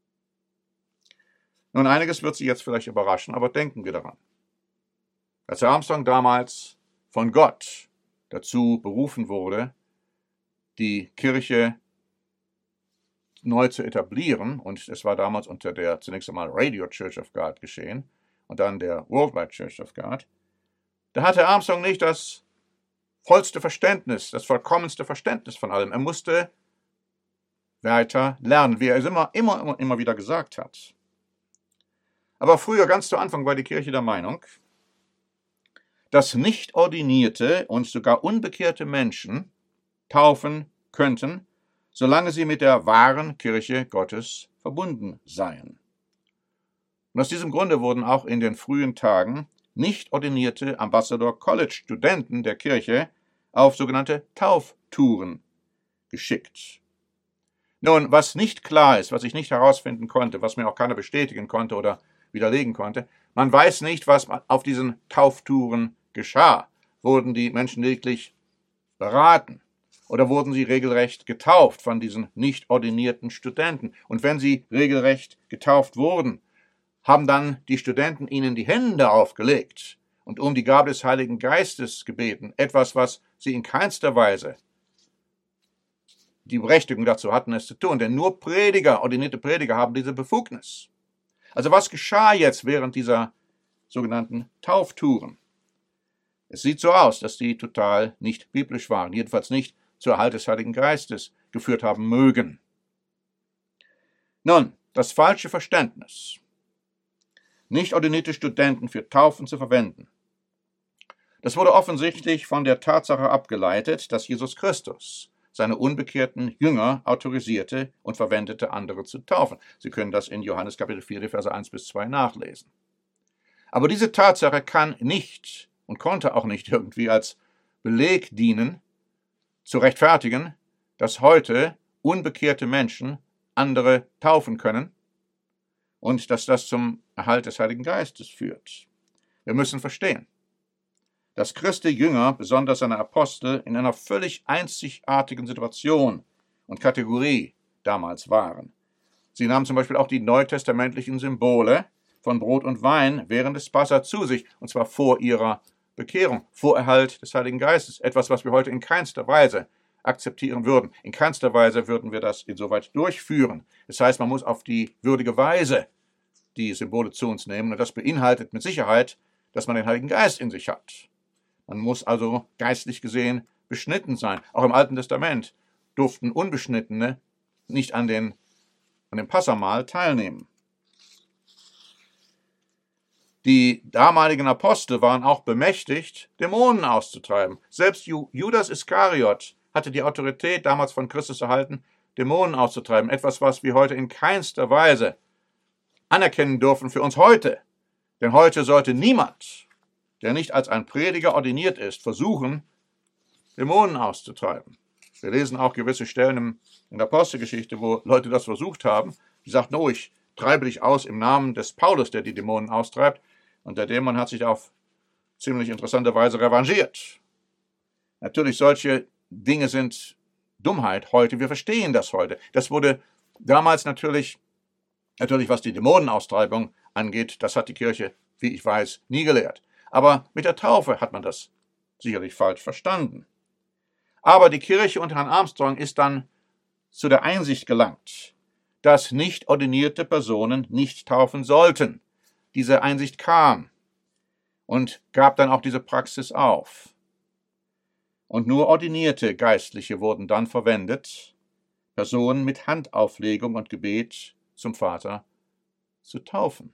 Nun, einiges wird Sie jetzt vielleicht überraschen, aber denken wir daran. Als Herr Armstrong damals von Gott dazu berufen wurde, die Kirche neu zu etablieren, und es war damals unter der zunächst einmal Radio Church of God geschehen und dann der Worldwide Church of God, da hatte Armstrong nicht das vollste Verständnis, das vollkommenste Verständnis von allem. Er musste weiter lernen, wie er es immer, immer, immer, immer wieder gesagt hat. Aber früher, ganz zu Anfang, war die Kirche der Meinung, dass nicht ordinierte und sogar unbekehrte Menschen taufen könnten, solange sie mit der wahren Kirche Gottes verbunden seien. Und aus diesem Grunde wurden auch in den frühen Tagen nicht ordinierte Ambassador College Studenten der Kirche auf sogenannte Tauftouren geschickt. Nun, was nicht klar ist, was ich nicht herausfinden konnte, was mir auch keiner bestätigen konnte oder widerlegen konnte, man weiß nicht, was auf diesen Tauftouren geschah. Wurden die Menschen lediglich beraten oder wurden sie regelrecht getauft von diesen nicht ordinierten Studenten? Und wenn sie regelrecht getauft wurden, haben dann die Studenten ihnen die Hände aufgelegt und um die Gabe des Heiligen Geistes gebeten, etwas, was sie in keinster Weise die Berechtigung dazu hatten, es zu tun, denn nur Prediger, ordinierte Prediger haben diese Befugnis. Also was geschah jetzt während dieser sogenannten Tauftouren? Es sieht so aus, dass die total nicht biblisch waren, jedenfalls nicht zur Erhalt des Heiligen Geistes geführt haben mögen. Nun, das falsche Verständnis, nicht ordinierte Studenten für Taufen zu verwenden, das wurde offensichtlich von der Tatsache abgeleitet, dass Jesus Christus seine unbekehrten Jünger autorisierte und verwendete, andere zu taufen. Sie können das in Johannes Kapitel vier, die Verse eins bis zwei nachlesen. Aber diese Tatsache kann nicht und konnte auch nicht irgendwie als Beleg dienen, zu rechtfertigen, dass heute unbekehrte Menschen andere taufen können und dass das zum Erhalt des Heiligen Geistes führt. Wir müssen verstehen, dass Christi Jünger, besonders seine Apostel, in einer völlig einzigartigen Situation und Kategorie damals waren. Sie nahmen zum Beispiel auch die neutestamentlichen Symbole von Brot und Wein während des Passa zu sich, und zwar vor ihrer Bekehrung, vor Erhalt des Heiligen Geistes. Etwas, was wir heute in keinster Weise akzeptieren würden. In keinster Weise würden wir das insoweit durchführen. Das heißt, man muss auf die würdige Weise die Symbole zu uns nehmen, und das beinhaltet mit Sicherheit, dass man den Heiligen Geist in sich hat. Man muss also geistlich gesehen beschnitten sein. Auch im Alten Testament durften Unbeschnittene nicht an, den, an dem Passamahl teilnehmen. Die damaligen Apostel waren auch bemächtigt, Dämonen auszutreiben. Selbst Judas Iskariot hatte die Autorität damals von Christus erhalten, Dämonen auszutreiben. Etwas, was wir heute in keinster Weise anerkennen dürfen für uns heute. Denn heute sollte niemand, der nicht als ein Prediger ordiniert ist, versuchen, Dämonen auszutreiben. Wir lesen auch gewisse Stellen in der Apostelgeschichte, wo Leute das versucht haben. Die sagten, oh, ich treibe dich aus im Namen des Paulus, der die Dämonen austreibt. Und der Dämon hat sich auf ziemlich interessante Weise revanchiert. Natürlich, solche Dinge sind Dummheit heute. Wir verstehen das heute. Das wurde damals natürlich, natürlich was die Dämonenaustreibung angeht, das hat die Kirche, wie ich weiß, nie gelehrt. Aber mit der Taufe hat man das sicherlich falsch verstanden. Aber die Kirche unter Herrn Armstrong ist dann zu der Einsicht gelangt, dass nicht ordinierte Personen nicht taufen sollten. Diese Einsicht kam und gab dann auch diese Praxis auf. Und nur ordinierte Geistliche wurden dann verwendet, Personen mit Handauflegung und Gebet zum Vater zu taufen.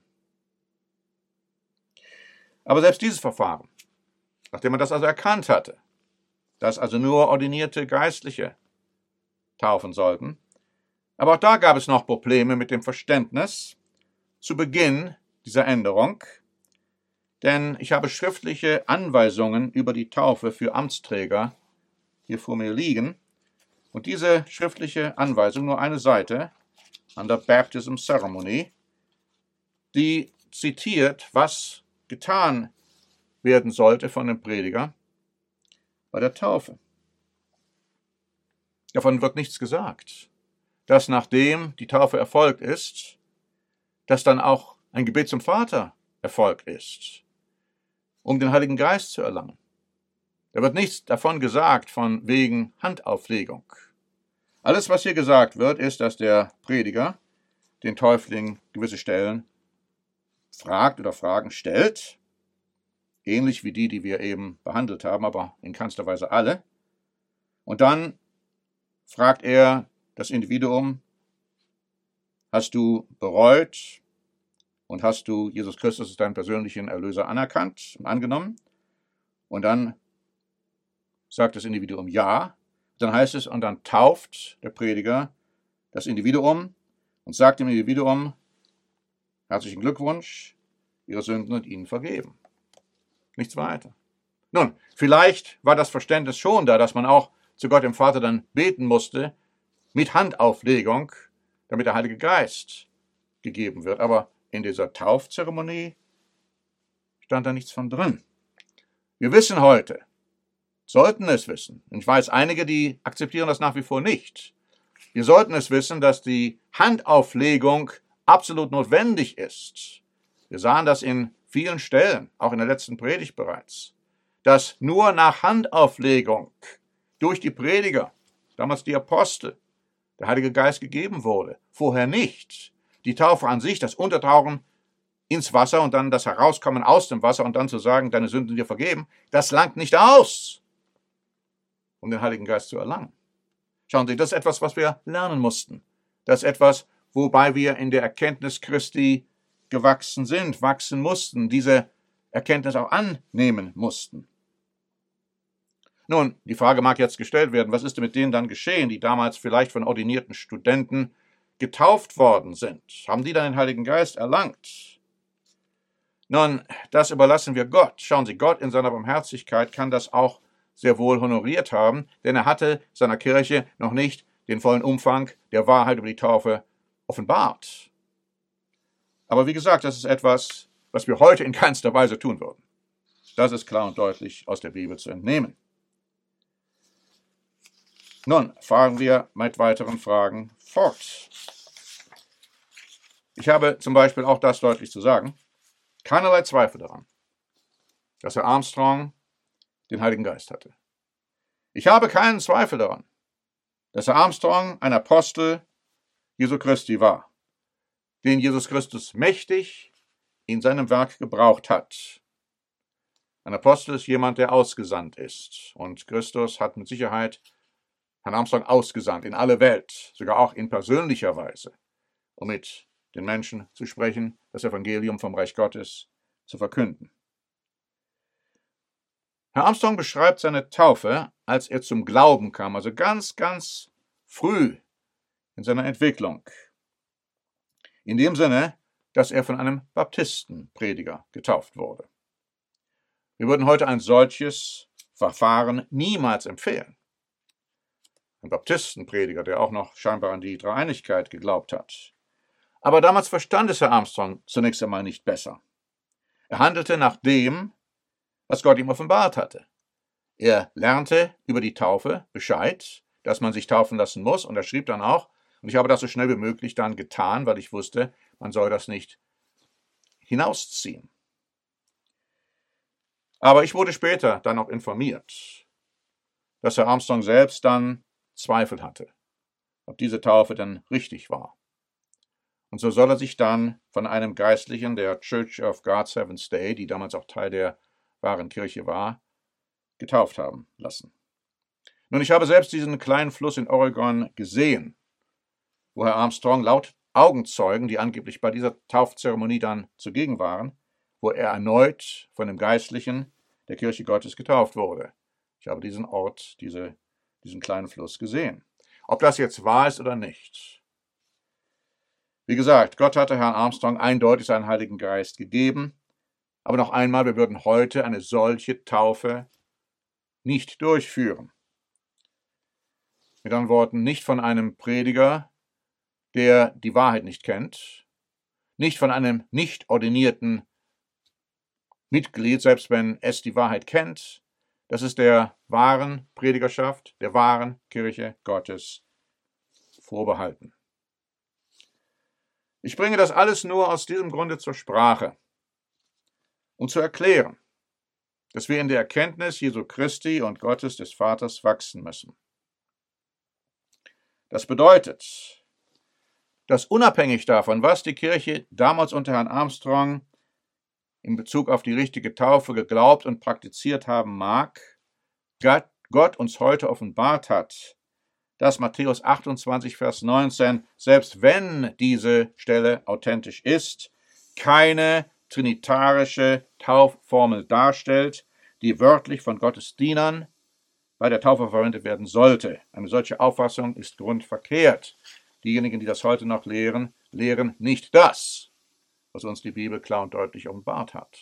Aber selbst dieses Verfahren, nachdem man das also erkannt hatte, dass also nur ordinierte Geistliche taufen sollten, aber auch da gab es noch Probleme mit dem Verständnis zu Beginn dieser Änderung. denn ich habe schriftliche Anweisungen über die Taufe für Amtsträger hier vor mir liegen. Und diese schriftliche Anweisung, nur eine Seite, under Baptism Ceremony, die zitiert, was getan werden sollte von dem Prediger bei der Taufe. Davon wird nichts gesagt, dass nachdem die Taufe erfolgt ist, dass dann auch ein Gebet zum Vater erfolgt ist, um den Heiligen Geist zu erlangen. Da wird nichts davon gesagt, von wegen Handauflegung. Alles, was hier gesagt wird, ist, dass der Prediger den Täufling gewisse Stellen fragt oder Fragen stellt, ähnlich wie die, die wir eben behandelt haben, aber in keinster Weise alle. Und dann fragt er das Individuum: Hast du bereut und hast du Jesus Christus als deinen persönlichen Erlöser anerkannt und angenommen? Und dann sagt das Individuum ja. Dann heißt es, und dann tauft der Prediger das Individuum und sagt dem Individuum: Herzlichen Glückwunsch, Ihre Sünden sind Ihnen vergeben. Nichts weiter. Nun, vielleicht war das Verständnis schon da, dass man auch zu Gott dem Vater dann beten musste, mit Handauflegung, damit der Heilige Geist gegeben wird. Aber in dieser Taufzeremonie stand da nichts von drin. Wir wissen heute, sollten es wissen, und ich weiß, einige, die akzeptieren das nach wie vor nicht, wir sollten es wissen, dass die Handauflegung absolut notwendig ist. Wir sahen das in vielen Stellen, auch in der letzten Predigt bereits, dass nur nach Handauflegung durch die Prediger, damals die Apostel, der Heilige Geist gegeben wurde, vorher nicht. Die Taufe an sich, das Untertauchen ins Wasser und dann das Herauskommen aus dem Wasser und dann zu sagen, deine Sünden sind dir vergeben, das langt nicht aus, um den Heiligen Geist zu erlangen. Schauen Sie, das ist etwas, was wir lernen mussten. Das ist etwas, wobei wir in der Erkenntnis Christi gewachsen sind, wachsen mussten, diese Erkenntnis auch annehmen mussten. Nun, die Frage mag jetzt gestellt werden, was ist denn mit denen dann geschehen, die damals vielleicht von ordinierten Studenten getauft worden sind? Haben die dann den Heiligen Geist erlangt? Nun, das überlassen wir Gott. Schauen Sie, Gott in seiner Barmherzigkeit kann das auch sehr wohl honoriert haben, denn er hatte seiner Kirche noch nicht den vollen Umfang der Wahrheit über die Taufe offenbart. Aber wie gesagt, das ist etwas, was wir heute in keinster Weise tun würden. Das ist klar und deutlich aus der Bibel zu entnehmen. Nun fahren wir mit weiteren Fragen fort. Ich habe zum Beispiel auch das deutlich zu sagen, keinerlei Zweifel daran, dass Herr Armstrong den Heiligen Geist hatte. Ich habe keinen Zweifel daran, dass Herr Armstrong ein Apostel Jesu Christi war, den Jesus Christus mächtig in seinem Werk gebraucht hat. Ein Apostel ist jemand, der ausgesandt ist. Und Christus hat mit Sicherheit Herrn Armstrong ausgesandt in alle Welt, sogar auch in persönlicher Weise, um mit den Menschen zu sprechen, das Evangelium vom Reich Gottes zu verkünden. Herr Armstrong beschreibt seine Taufe, als er zum Glauben kam, also ganz, ganz früh in seiner Entwicklung. In dem Sinne, dass er von einem Baptistenprediger getauft wurde. Wir würden heute ein solches Verfahren niemals empfehlen. Ein Baptistenprediger, der auch noch scheinbar an die Dreieinigkeit geglaubt hat. Aber damals verstand es Herr Armstrong zunächst einmal nicht besser. Er handelte nach dem, was Gott ihm offenbart hatte. Er lernte über die Taufe Bescheid, dass man sich taufen lassen muss, und er schrieb dann auch, und ich habe das so schnell wie möglich dann getan, weil ich wusste, man soll das nicht hinausziehen. Aber ich wurde später dann auch informiert, dass Herr Armstrong selbst dann Zweifel hatte, ob diese Taufe denn richtig war. Und so soll er sich dann von einem Geistlichen der Church of God Seventh Day, die damals auch Teil der wahren Kirche war, getauft haben lassen. Nun, ich habe selbst diesen kleinen Fluss in Oregon gesehen, wo Herr Armstrong laut Augenzeugen, die angeblich bei dieser Taufzeremonie dann zugegen waren, wo er erneut von dem Geistlichen der Kirche Gottes getauft wurde. Ich habe diesen Ort, diese, diesen kleinen Fluss gesehen. Ob das jetzt wahr ist oder nicht. Wie gesagt, Gott hatte Herrn Armstrong eindeutig seinen Heiligen Geist gegeben. Aber noch einmal, wir würden heute eine solche Taufe nicht durchführen. Mit anderen Worten, nicht von einem Prediger, der die Wahrheit nicht kennt, nicht von einem nicht ordinierten Mitglied, selbst wenn es die Wahrheit kennt. Das ist der wahren Predigerschaft, der wahren Kirche Gottes vorbehalten. Ich bringe das alles nur aus diesem Grunde zur Sprache, um zu erklären, dass wir in der Erkenntnis Jesu Christi und Gottes des Vaters wachsen müssen. Das bedeutet, dass unabhängig davon, was die Kirche damals unter Herrn Armstrong in Bezug auf die richtige Taufe geglaubt und praktiziert haben mag, Gott uns heute offenbart hat, dass Matthäus achtundzwanzig, Vers neunzehn, selbst wenn diese Stelle authentisch ist, keine trinitarische Taufformel darstellt, die wörtlich von Gottes Dienern bei der Taufe verwendet werden sollte. Eine solche Auffassung ist grundverkehrt. Diejenigen, die das heute noch lehren, lehren nicht das, was uns die Bibel klar und deutlich offenbart hat.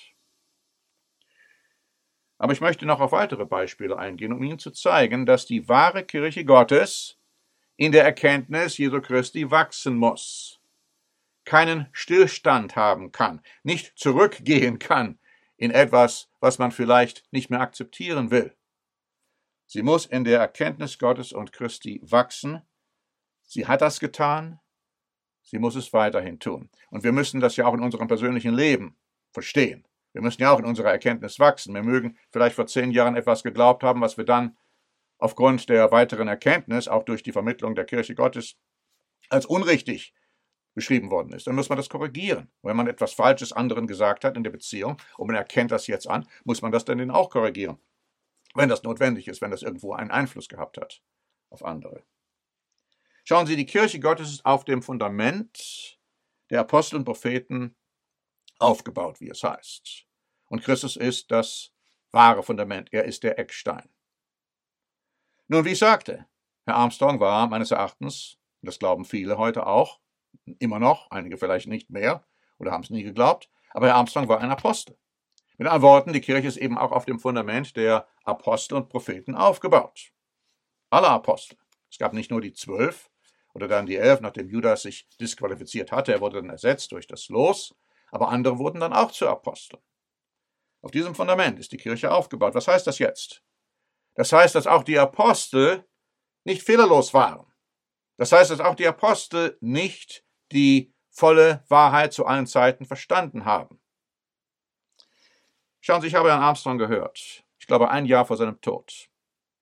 Aber ich möchte noch auf weitere Beispiele eingehen, um Ihnen zu zeigen, dass die wahre Kirche Gottes in der Erkenntnis Jesu Christi wachsen muss, keinen Stillstand haben kann, nicht zurückgehen kann in etwas, was man vielleicht nicht mehr akzeptieren will. Sie muss in der Erkenntnis Gottes und Christi wachsen. Sie hat das getan. Sie muss es weiterhin tun. Und wir müssen das ja auch in unserem persönlichen Leben verstehen. Wir müssen ja auch in unserer Erkenntnis wachsen. Wir mögen vielleicht vor zehn Jahren etwas geglaubt haben, was wir dann aufgrund der weiteren Erkenntnis, auch durch die Vermittlung der Kirche Gottes, als unrichtig beschrieben worden ist. Dann muss man das korrigieren. Wenn man etwas Falsches anderen gesagt hat in der Beziehung und man erkennt das jetzt an, muss man das dann auch korrigieren. Wenn das notwendig ist, wenn das irgendwo einen Einfluss gehabt hat auf andere. Schauen Sie, die Kirche Gottes ist auf dem Fundament der Apostel und Propheten aufgebaut, wie es heißt. Und Christus ist das wahre Fundament. Er ist der Eckstein. Nun, wie ich sagte, Herr Armstrong war meines Erachtens, und das glauben viele heute auch, immer noch, einige vielleicht nicht mehr oder haben es nie geglaubt, aber Herr Armstrong war ein Apostel. Mit anderen Worten, die Kirche ist eben auch auf dem Fundament der Apostel und Propheten aufgebaut. Alle Apostel. Es gab nicht nur die zwölf oder dann die elf, nachdem Judas sich disqualifiziert hatte, er wurde dann ersetzt durch das Los, aber andere wurden dann auch zu Aposteln. Auf diesem Fundament ist die Kirche aufgebaut. Was heißt das jetzt? Das heißt, dass auch die Apostel nicht fehlerlos waren. Das heißt, dass auch die Apostel nicht die volle Wahrheit zu allen Zeiten verstanden haben. Schauen Sie, ich habe Herrn Armstrong gehört. Ich glaube, ein Jahr vor seinem Tod.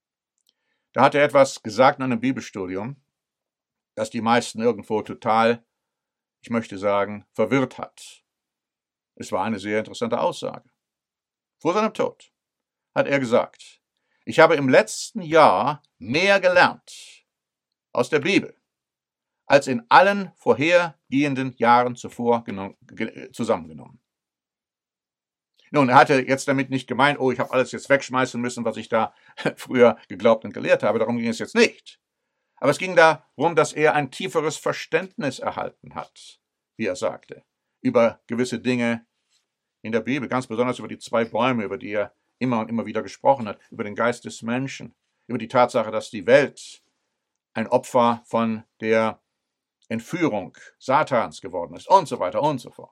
Da hat er etwas gesagt in einem Bibelstudium, das die meisten irgendwo total, ich möchte sagen, verwirrt hat. Es war eine sehr interessante Aussage. Vor seinem Tod hat er gesagt, ich habe im letzten Jahr mehr gelernt aus der Bibel, als in allen vorhergehenden Jahren zuvor zusammengenommen. Nun, er hatte jetzt damit nicht gemeint, oh, ich habe alles jetzt wegschmeißen müssen, was ich da früher geglaubt und gelehrt habe. Darum ging es jetzt nicht. Aber es ging darum, dass er ein tieferes Verständnis erhalten hat, wie er sagte, über gewisse Dinge in der Bibel, ganz besonders über die zwei Bäume, über die er immer und immer wieder gesprochen hat, über den Geist des Menschen, über die Tatsache, dass die Welt ein Opfer von der Entführung Satans geworden ist und so weiter und so fort.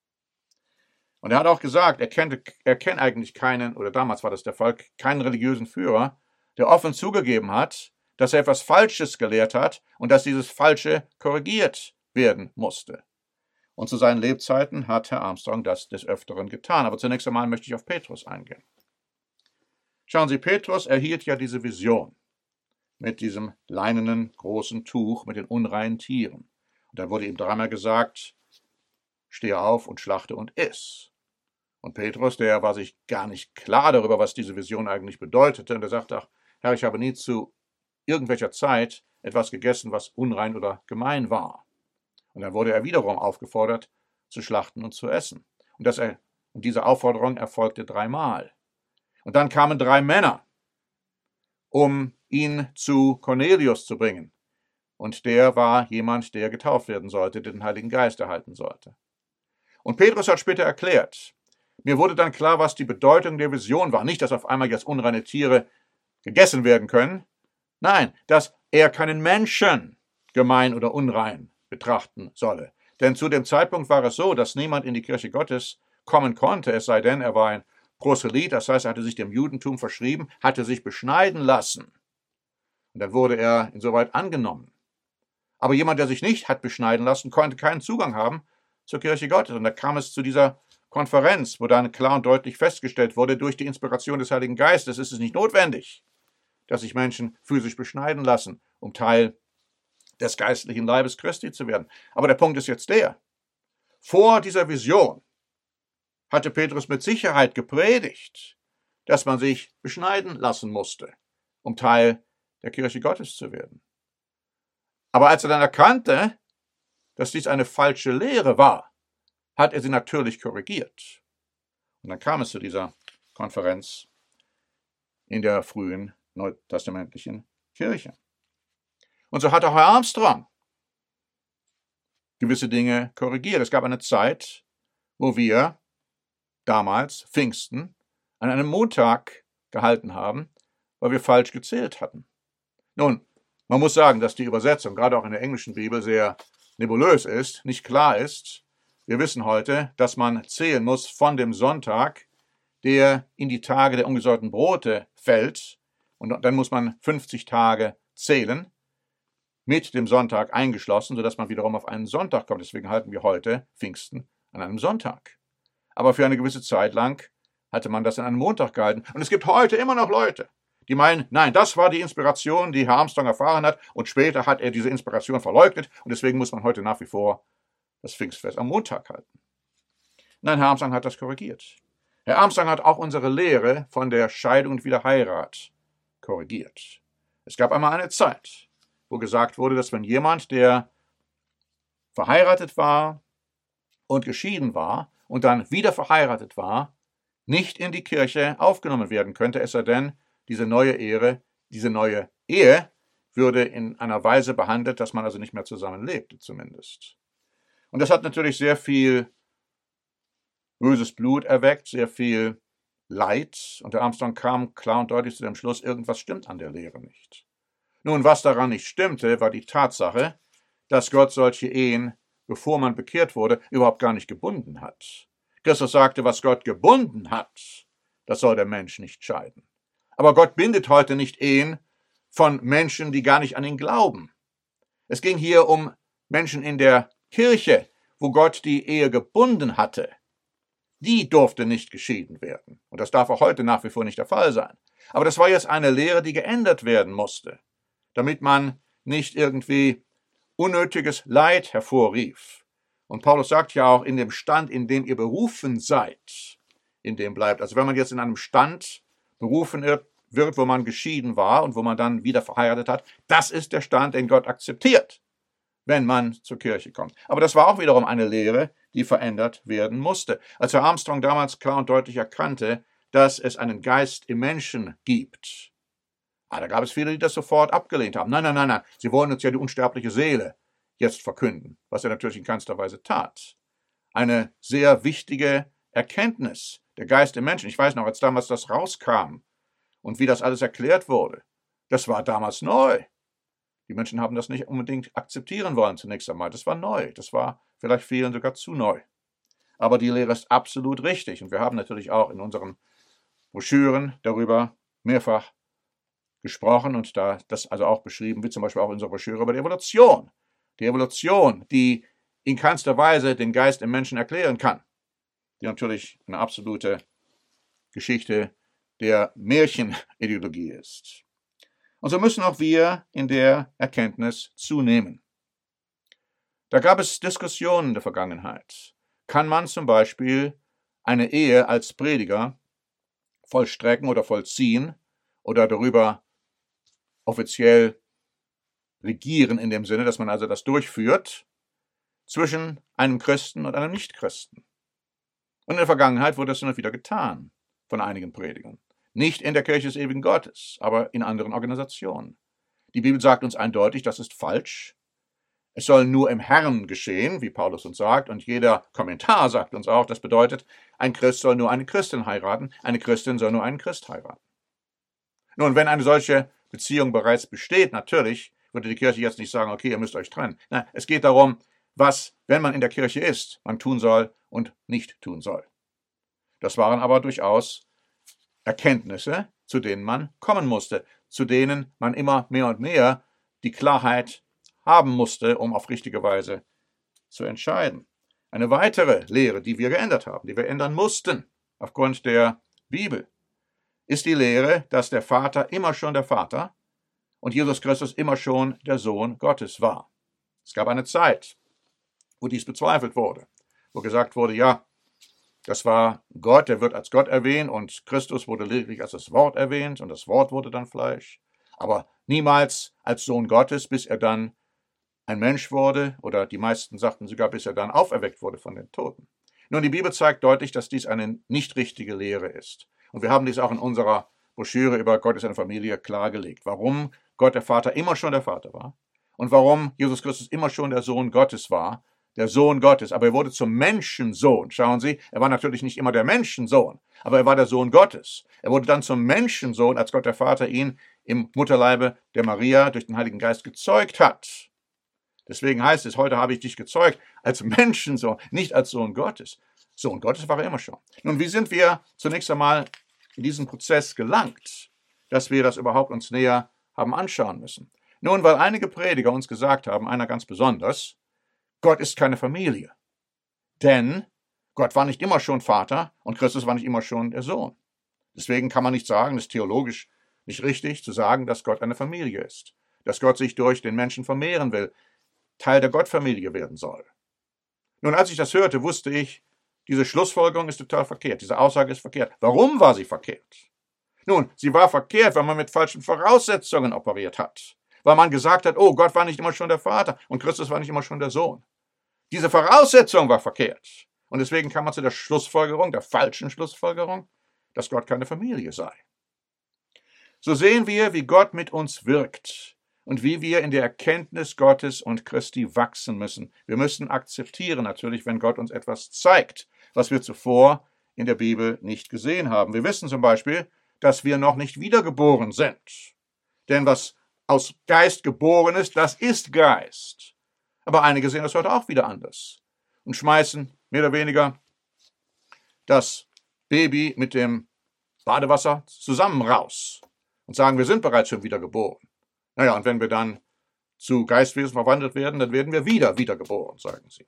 Und er hat auch gesagt, er kennt, er kennt eigentlich keinen, oder damals war das der Fall, keinen religiösen Führer, der offen zugegeben hat, dass er etwas Falsches gelehrt hat und dass dieses Falsche korrigiert werden musste. Und zu seinen Lebzeiten hat Herr Armstrong das des Öfteren getan. Aber zunächst einmal möchte ich auf Petrus eingehen. Schauen Sie, Petrus erhielt ja diese Vision mit diesem leinenen großen Tuch mit den unreinen Tieren. Und da wurde ihm dreimal gesagt, stehe auf und schlachte und iss. Und Petrus, der war sich gar nicht klar darüber, was diese Vision eigentlich bedeutete. Und er sagte, ach, Herr, ich habe nie zu irgendwelcher Zeit etwas gegessen, was unrein oder gemein war. Und dann wurde er wiederum aufgefordert, zu schlachten und zu essen. Und, das er, und diese Aufforderung erfolgte dreimal. Und dann kamen drei Männer, um ihn zu Cornelius zu bringen. Und der war jemand, der getauft werden sollte, der den Heiligen Geist erhalten sollte. Und Petrus hat später erklärt, Mir wurde dann klar, was die Bedeutung der Vision war. Nicht, dass auf einmal jetzt unreine Tiere gegessen werden können. Nein, dass er keinen Menschen gemein oder unrein betrachten solle. Denn zu dem Zeitpunkt war es so, dass niemand in die Kirche Gottes kommen konnte, es sei denn, er war ein Proselyt, das heißt, er hatte sich dem Judentum verschrieben, hatte sich beschneiden lassen. Und dann wurde er insoweit angenommen. Aber jemand, der sich nicht hat beschneiden lassen, konnte keinen Zugang haben zur Kirche Gottes. Und da kam es zu dieser Konferenz, wo dann klar und deutlich festgestellt wurde, durch die Inspiration des Heiligen Geistes ist es nicht notwendig, dass sich Menschen physisch beschneiden lassen, um Teil des geistlichen Leibes Christi zu werden. Aber der Punkt ist jetzt der: Vor dieser Vision hatte Petrus mit Sicherheit gepredigt, dass man sich beschneiden lassen musste, um Teil der Kirche Gottes zu werden. Aber als er dann erkannte, dass dies eine falsche Lehre war, hat er sie natürlich korrigiert. Und dann kam es zu dieser Konferenz in der frühen neutestamentlichen Kirche. Und so hat auch Herr Armstrong gewisse Dinge korrigiert. Es gab eine Zeit, wo wir damals Pfingsten an einem Montag gehalten haben, weil wir falsch gezählt hatten. Nun, man muss sagen, dass die Übersetzung, gerade auch in der englischen Bibel, sehr nebulös ist, nicht klar ist. Wir wissen heute, dass man zählen muss von dem Sonntag, der in die Tage der ungesäuerten Brote fällt, und dann muss man fünfzig Tage zählen, mit dem Sonntag eingeschlossen, sodass man wiederum auf einen Sonntag kommt. Deswegen halten wir heute Pfingsten an einem Sonntag. Aber für eine gewisse Zeit lang hatte man das an einem Montag gehalten. Und es gibt heute immer noch Leute, die meinen, nein, das war die Inspiration, die Herr Armstrong erfahren hat, und später hat er diese Inspiration verleugnet, und deswegen muss man heute nach wie vor das Pfingstfest am Montag halten. Nein, Herr Armstrong hat das korrigiert. Herr Armstrong hat auch unsere Lehre von der Scheidung und Wiederheirat korrigiert. Es gab einmal eine Zeit, wo gesagt wurde, dass wenn jemand, der verheiratet war und geschieden war und dann wieder verheiratet war, nicht in die Kirche aufgenommen werden könnte, es sei denn, diese neue Ehe, diese neue Ehe würde in einer Weise behandelt, dass man also nicht mehr zusammenlebte zumindest. Und das hat natürlich sehr viel böses Blut erweckt, sehr viel Leid. Und der Armstrong kam klar und deutlich zu dem Schluss, irgendwas stimmt an der Lehre nicht. Nun, was daran nicht stimmte, war die Tatsache, dass Gott solche Ehen, bevor man bekehrt wurde, überhaupt gar nicht gebunden hat. Christus sagte, was Gott gebunden hat, das soll der Mensch nicht scheiden. Aber Gott bindet heute nicht Ehen von Menschen, die gar nicht an ihn glauben. Es ging hier um Menschen in der Kirche, wo Gott die Ehe gebunden hatte. Die durfte nicht geschieden werden. Und das darf auch heute nach wie vor nicht der Fall sein. Aber das war jetzt eine Lehre, die geändert werden musste, damit man nicht irgendwie unnötiges Leid hervorrief. Und Paulus sagt ja auch, in dem Stand, in dem ihr berufen seid, in dem bleibt. Also wenn man jetzt in einem Stand berufen wird, wo man geschieden war und wo man dann wieder verheiratet hat, das ist der Stand, den Gott akzeptiert, wenn man zur Kirche kommt. Aber das war auch wiederum eine Lehre, die verändert werden musste. Als Herr Armstrong damals klar und deutlich erkannte, dass es einen Geist im Menschen gibt, ah, da gab es viele, die das sofort abgelehnt haben. Nein, nein, nein, nein, sie wollen uns ja die unsterbliche Seele jetzt verkünden, was er natürlich in keinster Weise tat. Eine sehr wichtige Erkenntnis, der Geist im Menschen. Ich weiß noch, als damals das rauskam und wie das alles erklärt wurde, das war damals neu. Die Menschen haben das nicht unbedingt akzeptieren wollen zunächst einmal. Das war neu. Das war vielleicht vielen sogar zu neu. Aber die Lehre ist absolut richtig. Und wir haben natürlich auch in unseren Broschüren darüber mehrfach gesprochen und da das also auch beschrieben, wie zum Beispiel auch in unserer Broschüre über die Evolution. Die Evolution, die in keinster Weise den Geist im Menschen erklären kann. Die natürlich eine absolute Geschichte der Märchenideologie ist. Und so müssen auch wir in der Erkenntnis zunehmen. Da gab es Diskussionen in der Vergangenheit. Kann man zum Beispiel eine Ehe als Prediger vollstrecken oder vollziehen oder darüber offiziell regieren in dem Sinne, dass man also das durchführt zwischen einem Christen und einem Nichtchristen? Und in der Vergangenheit wurde das immer wieder getan von einigen Predigern. Nicht in der Kirche des ewigen Gottes, aber in anderen Organisationen. Die Bibel sagt uns eindeutig, das ist falsch. Es soll nur im Herrn geschehen, wie Paulus uns sagt, und jeder Kommentar sagt uns auch, das bedeutet, ein Christ soll nur eine Christin heiraten, eine Christin soll nur einen Christ heiraten. Nun, wenn eine solche Beziehung bereits besteht, natürlich würde die Kirche jetzt nicht sagen, okay, ihr müsst euch trennen. Nein, es geht darum, was, wenn man in der Kirche ist, man tun soll und nicht tun soll. Das waren aber durchaus Erkenntnisse, zu denen man kommen musste, zu denen man immer mehr und mehr die Klarheit haben musste, um auf richtige Weise zu entscheiden. Eine weitere Lehre, die wir geändert haben, die wir ändern mussten aufgrund der Bibel, ist die Lehre, dass der Vater immer schon der Vater und Jesus Christus immer schon der Sohn Gottes war. Es gab eine Zeit, wo dies bezweifelt wurde, wo gesagt wurde, ja, das war Gott, der wird als Gott erwähnt und Christus wurde lediglich als das Wort erwähnt und das Wort wurde dann Fleisch, aber niemals als Sohn Gottes, bis er dann ein Mensch wurde, oder die meisten sagten sogar, bis er dann auferweckt wurde von den Toten. Nun, die Bibel zeigt deutlich, dass dies eine nicht richtige Lehre ist. Und wir haben dies auch in unserer Broschüre über Gott ist eine Familie klargelegt. Warum Gott der Vater immer schon der Vater war und warum Jesus Christus immer schon der Sohn Gottes war, der Sohn Gottes. Aber er wurde zum Menschensohn. Schauen Sie, er war natürlich nicht immer der Menschensohn, aber er war der Sohn Gottes. Er wurde dann zum Menschensohn, als Gott der Vater ihn im Mutterleibe der Maria durch den Heiligen Geist gezeugt hat. Deswegen heißt es, heute habe ich dich gezeugt als Menschensohn, nicht als Sohn Gottes. Sohn Gottes war er immer schon. Nun, wie sind wir zunächst einmal in diesen Prozess gelangt, dass wir das überhaupt uns näher haben anschauen müssen? Nun, weil einige Prediger uns gesagt haben, einer ganz besonders, Gott ist keine Familie. Denn Gott war nicht immer schon Vater und Christus war nicht immer schon der Sohn. Deswegen kann man nicht sagen, das ist theologisch nicht richtig, zu sagen, dass Gott eine Familie ist. Dass Gott sich durch den Menschen vermehren will, Teil der Gottfamilie werden soll. Nun, als ich das hörte, wusste ich, diese Schlussfolgerung ist total verkehrt. Diese Aussage ist verkehrt. Warum war sie verkehrt? Nun, sie war verkehrt, weil man mit falschen Voraussetzungen operiert hat. Weil man gesagt hat, oh, Gott war nicht immer schon der Vater und Christus war nicht immer schon der Sohn. Diese Voraussetzung war verkehrt. Und deswegen kam man zu der Schlussfolgerung, der falschen Schlussfolgerung, dass Gott keine Familie sei. So sehen wir, wie Gott mit uns wirkt und wie wir in der Erkenntnis Gottes und Christi wachsen müssen. Wir müssen akzeptieren natürlich, wenn Gott uns etwas zeigt, was wir zuvor in der Bibel nicht gesehen haben. Wir wissen zum Beispiel, dass wir noch nicht wiedergeboren sind. Denn was aus Geist geboren ist, das ist Geist. Aber einige sehen das heute auch wieder anders und schmeißen mehr oder weniger das Baby mit dem Badewasser zusammen raus und sagen, wir sind bereits schon wiedergeboren. Naja, und wenn wir dann zu Geistwesen verwandelt werden, dann werden wir wieder wiedergeboren, sagen sie.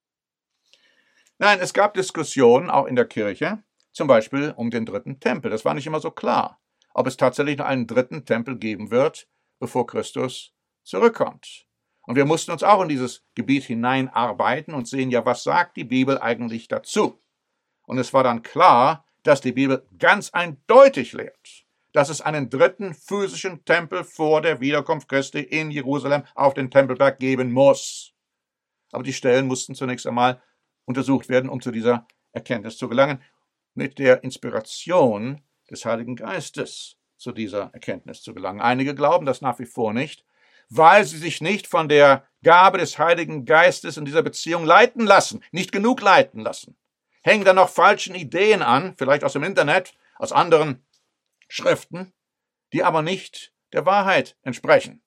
Nein, es gab Diskussionen, auch in der Kirche, zum Beispiel um den dritten Tempel. Das war nicht immer so klar, ob es tatsächlich noch einen dritten Tempel geben wird, bevor Christus zurückkommt. Und wir mussten uns auch in dieses Gebiet hineinarbeiten und sehen, ja, was sagt die Bibel eigentlich dazu? Und es war dann klar, dass die Bibel ganz eindeutig lehrt, dass es einen dritten physischen Tempel vor der Wiederkunft Christi in Jerusalem auf den Tempelberg geben muss. Aber die Stellen mussten zunächst einmal untersucht werden, um zu dieser Erkenntnis zu gelangen, mit der Inspiration des Heiligen Geistes zu dieser Erkenntnis zu gelangen. Einige glauben das nach wie vor nicht, weil sie sich nicht von der Gabe des Heiligen Geistes in dieser Beziehung leiten lassen, nicht genug leiten lassen. Hängen dann noch falschen Ideen an, vielleicht aus dem Internet, aus anderen Schriften, die aber nicht der Wahrheit entsprechen.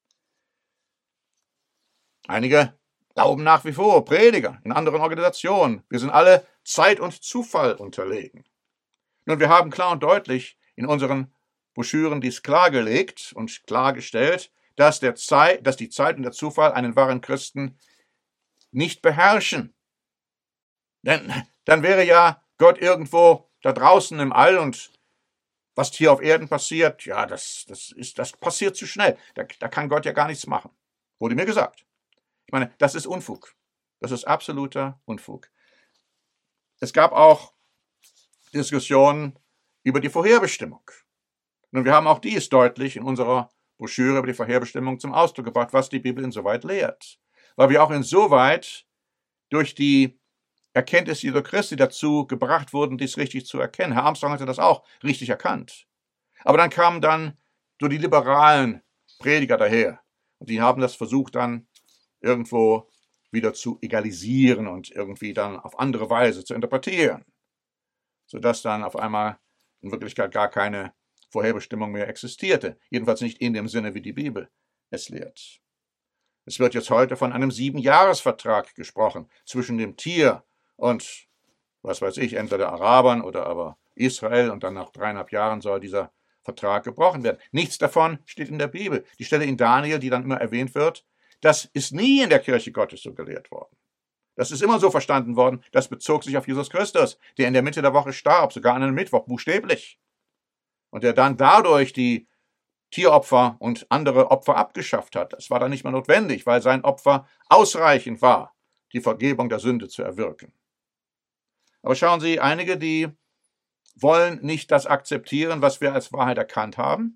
Einige glauben nach wie vor, Prediger in anderen Organisationen, wir sind alle Zeit und Zufall unterlegen. Nun, wir haben klar und deutlich in unseren Broschüren dies klargelegt und klargestellt, dass, der Zeit, dass die Zeit und der Zufall einen wahren Christen nicht beherrschen. Denn dann wäre ja Gott irgendwo da draußen im All und was hier auf Erden passiert, ja, das, das, ist, das passiert zu schnell. Da, da kann Gott ja gar nichts machen. Wurde mir gesagt. Ich meine, das ist Unfug. Das ist absoluter Unfug. Es gab auch Diskussionen über die Vorherbestimmung. Nun, wir haben auch dies deutlich in unserer Broschüre über die Vorherbestimmung zum Ausdruck gebracht, was die Bibel insoweit lehrt. Weil wir auch insoweit durch die Erkenntnis Jesu Christi dazu gebracht wurden, dies richtig zu erkennen. Herr Armstrong hatte das auch richtig erkannt. Aber dann kamen dann so die liberalen Prediger daher. Und die haben das versucht dann irgendwo wieder zu egalisieren und irgendwie dann auf andere Weise zu interpretieren, sodass dann auf einmal in Wirklichkeit gar keine Vorherbestimmung mehr existierte, jedenfalls nicht in dem Sinne, wie die Bibel es lehrt. Es wird jetzt heute von einem Siebenjahresvertrag gesprochen zwischen dem Tier und, was weiß ich, entweder Arabern oder aber Israel, und dann nach dreieinhalb Jahren soll dieser Vertrag gebrochen werden. Nichts davon steht in der Bibel. Die Stelle in Daniel, die dann immer erwähnt wird, das ist nie in der Kirche Gottes so gelehrt worden. Das ist immer so verstanden worden, das bezog sich auf Jesus Christus, der in der Mitte der Woche starb, sogar an einem Mittwoch, buchstäblich. Und der dann dadurch die Tieropfer und andere Opfer abgeschafft hat. Das war dann nicht mehr notwendig, weil sein Opfer ausreichend war, die Vergebung der Sünde zu erwirken. Aber schauen Sie, einige, die wollen nicht das akzeptieren, was wir als Wahrheit erkannt haben,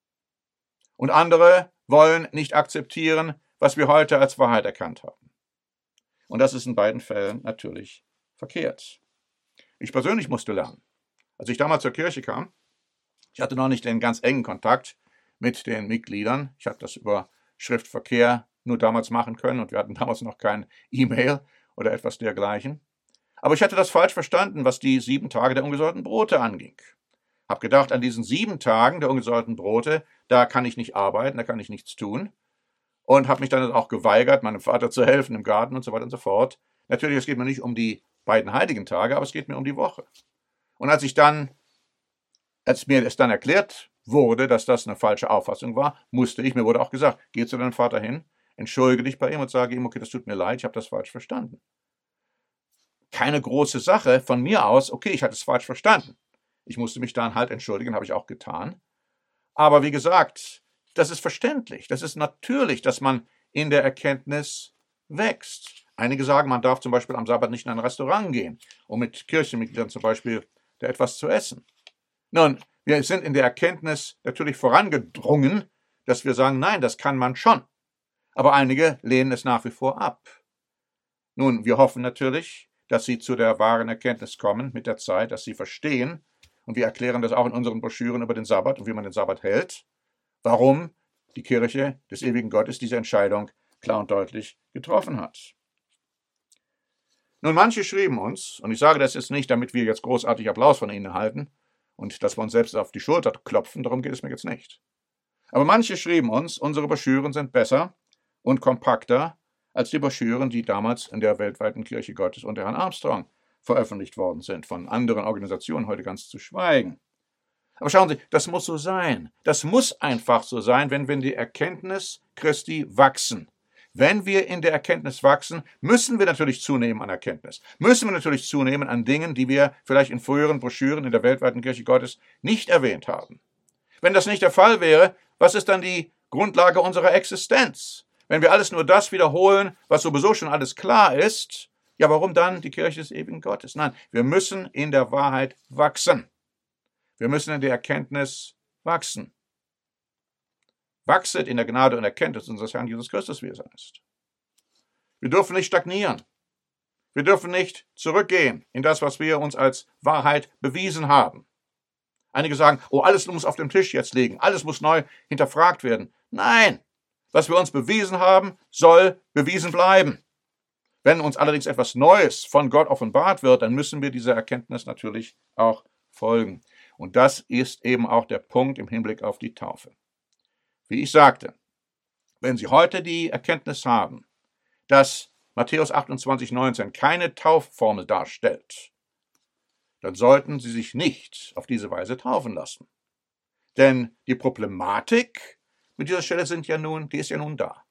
und andere wollen nicht akzeptieren, was wir heute als Wahrheit erkannt haben. Und das ist in beiden Fällen natürlich verkehrt. Ich persönlich musste lernen. Als ich damals zur Kirche kam, ich hatte noch nicht den ganz engen Kontakt mit den Mitgliedern. Ich habe das über Schriftverkehr nur damals machen können und wir hatten damals noch kein E-Mail oder etwas dergleichen. Aber ich hatte das falsch verstanden, was die sieben Tage der ungesäuerten Brote anging. Hab gedacht, an diesen sieben Tagen der ungesäuerten Brote, da kann ich nicht arbeiten, da kann ich nichts tun. Und habe mich dann auch geweigert, meinem Vater zu helfen im Garten und so weiter und so fort. Natürlich, es geht mir nicht um die beiden heiligen Tage, aber es geht mir um die Woche. Und als ich dann, als mir es dann erklärt wurde, dass das eine falsche Auffassung war, musste ich, mir wurde auch gesagt, geh zu deinem Vater hin, entschuldige dich bei ihm und sage ihm, okay, das tut mir leid, ich habe das falsch verstanden. Keine große Sache von mir aus, okay, ich hatte es falsch verstanden. Ich musste mich dann halt entschuldigen, habe ich auch getan. Aber wie gesagt, das ist verständlich, das ist natürlich, dass man in der Erkenntnis wächst. Einige sagen, man darf zum Beispiel am Sabbat nicht in ein Restaurant gehen, um mit Kirchenmitgliedern zum Beispiel da etwas zu essen. Nun, wir sind in der Erkenntnis natürlich vorangedrungen, dass wir sagen, nein, das kann man schon. Aber einige lehnen es nach wie vor ab. Nun, wir hoffen natürlich, dass sie zu der wahren Erkenntnis kommen mit der Zeit, dass sie verstehen, und wir erklären das auch in unseren Broschüren über den Sabbat und wie man den Sabbat hält, warum die Kirche des ewigen Gottes diese Entscheidung klar und deutlich getroffen hat. Nun, manche schrieben uns, und ich sage das jetzt nicht, damit wir jetzt großartig Applaus von ihnen erhalten und dass wir uns selbst auf die Schulter klopfen, darum geht es mir jetzt nicht. Aber manche schrieben uns, unsere Broschüren sind besser und kompakter als die Broschüren, die damals in der weltweiten Kirche Gottes unter Herrn Armstrong veröffentlicht worden sind, von anderen Organisationen heute ganz zu schweigen. Aber schauen Sie, das muss so sein. Das muss einfach so sein, wenn wir in die Erkenntnis Christi wachsen. Wenn wir in der Erkenntnis wachsen, müssen wir natürlich zunehmen an Erkenntnis. Müssen wir natürlich zunehmen an Dingen, die wir vielleicht in früheren Broschüren in der weltweiten Kirche Gottes nicht erwähnt haben. Wenn das nicht der Fall wäre, was ist dann die Grundlage unserer Existenz? Wenn wir alles nur das wiederholen, was sowieso schon alles klar ist, ja, warum dann die Kirche des ewigen Gottes? Nein, wir müssen in der Wahrheit wachsen. Wir müssen in der Erkenntnis wachsen. Wachset in der Gnade und Erkenntnis unseres Herrn Jesus Christus, wie es heißt. Wir dürfen nicht stagnieren. Wir dürfen nicht zurückgehen in das, was wir uns als Wahrheit bewiesen haben. Einige sagen, oh, alles muss auf dem Tisch jetzt liegen, alles muss neu hinterfragt werden. Nein, was wir uns bewiesen haben, soll bewiesen bleiben. Wenn uns allerdings etwas Neues von Gott offenbart wird, dann müssen wir dieser Erkenntnis natürlich auch folgen. Und das ist eben auch der Punkt im Hinblick auf die Taufe. Wie ich sagte, wenn Sie heute die Erkenntnis haben, dass Matthäus achtundzwanzig, neunzehn keine Taufformel darstellt, dann sollten Sie sich nicht auf diese Weise taufen lassen. Denn die Problematik mit dieser Stelle sind ja nun, die ist ja nun da.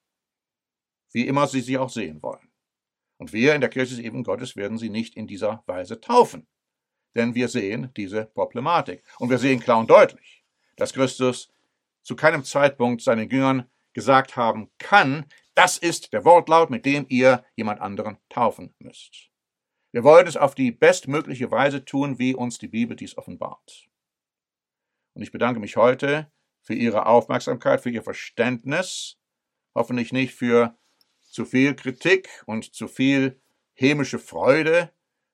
Wie immer Sie sie auch sehen wollen. Und wir in der Kirche des ewigen Gottes werden Sie nicht in dieser Weise taufen. Denn wir sehen diese Problematik. Und wir sehen klar und deutlich, dass Christus zu keinem Zeitpunkt seinen Jüngern gesagt haben kann, das ist der Wortlaut, mit dem ihr jemand anderen taufen müsst. Wir wollen es auf die bestmögliche Weise tun, wie uns die Bibel dies offenbart. Und ich bedanke mich heute für Ihre Aufmerksamkeit, für Ihr Verständnis, hoffentlich nicht für zu viel Kritik und zu viel hämische Freude.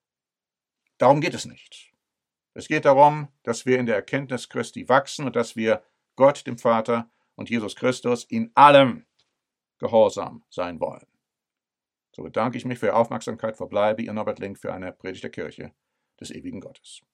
Darum geht es nicht. Es geht darum, dass wir in der Erkenntnis Christi wachsen und dass wir Gott, dem Vater und Jesus Christus in allem gehorsam sein wollen. So bedanke ich mich für Ihre Aufmerksamkeit, verbleibe Ihr Norbert Link für eine Predigt der Kirche des ewigen Gottes.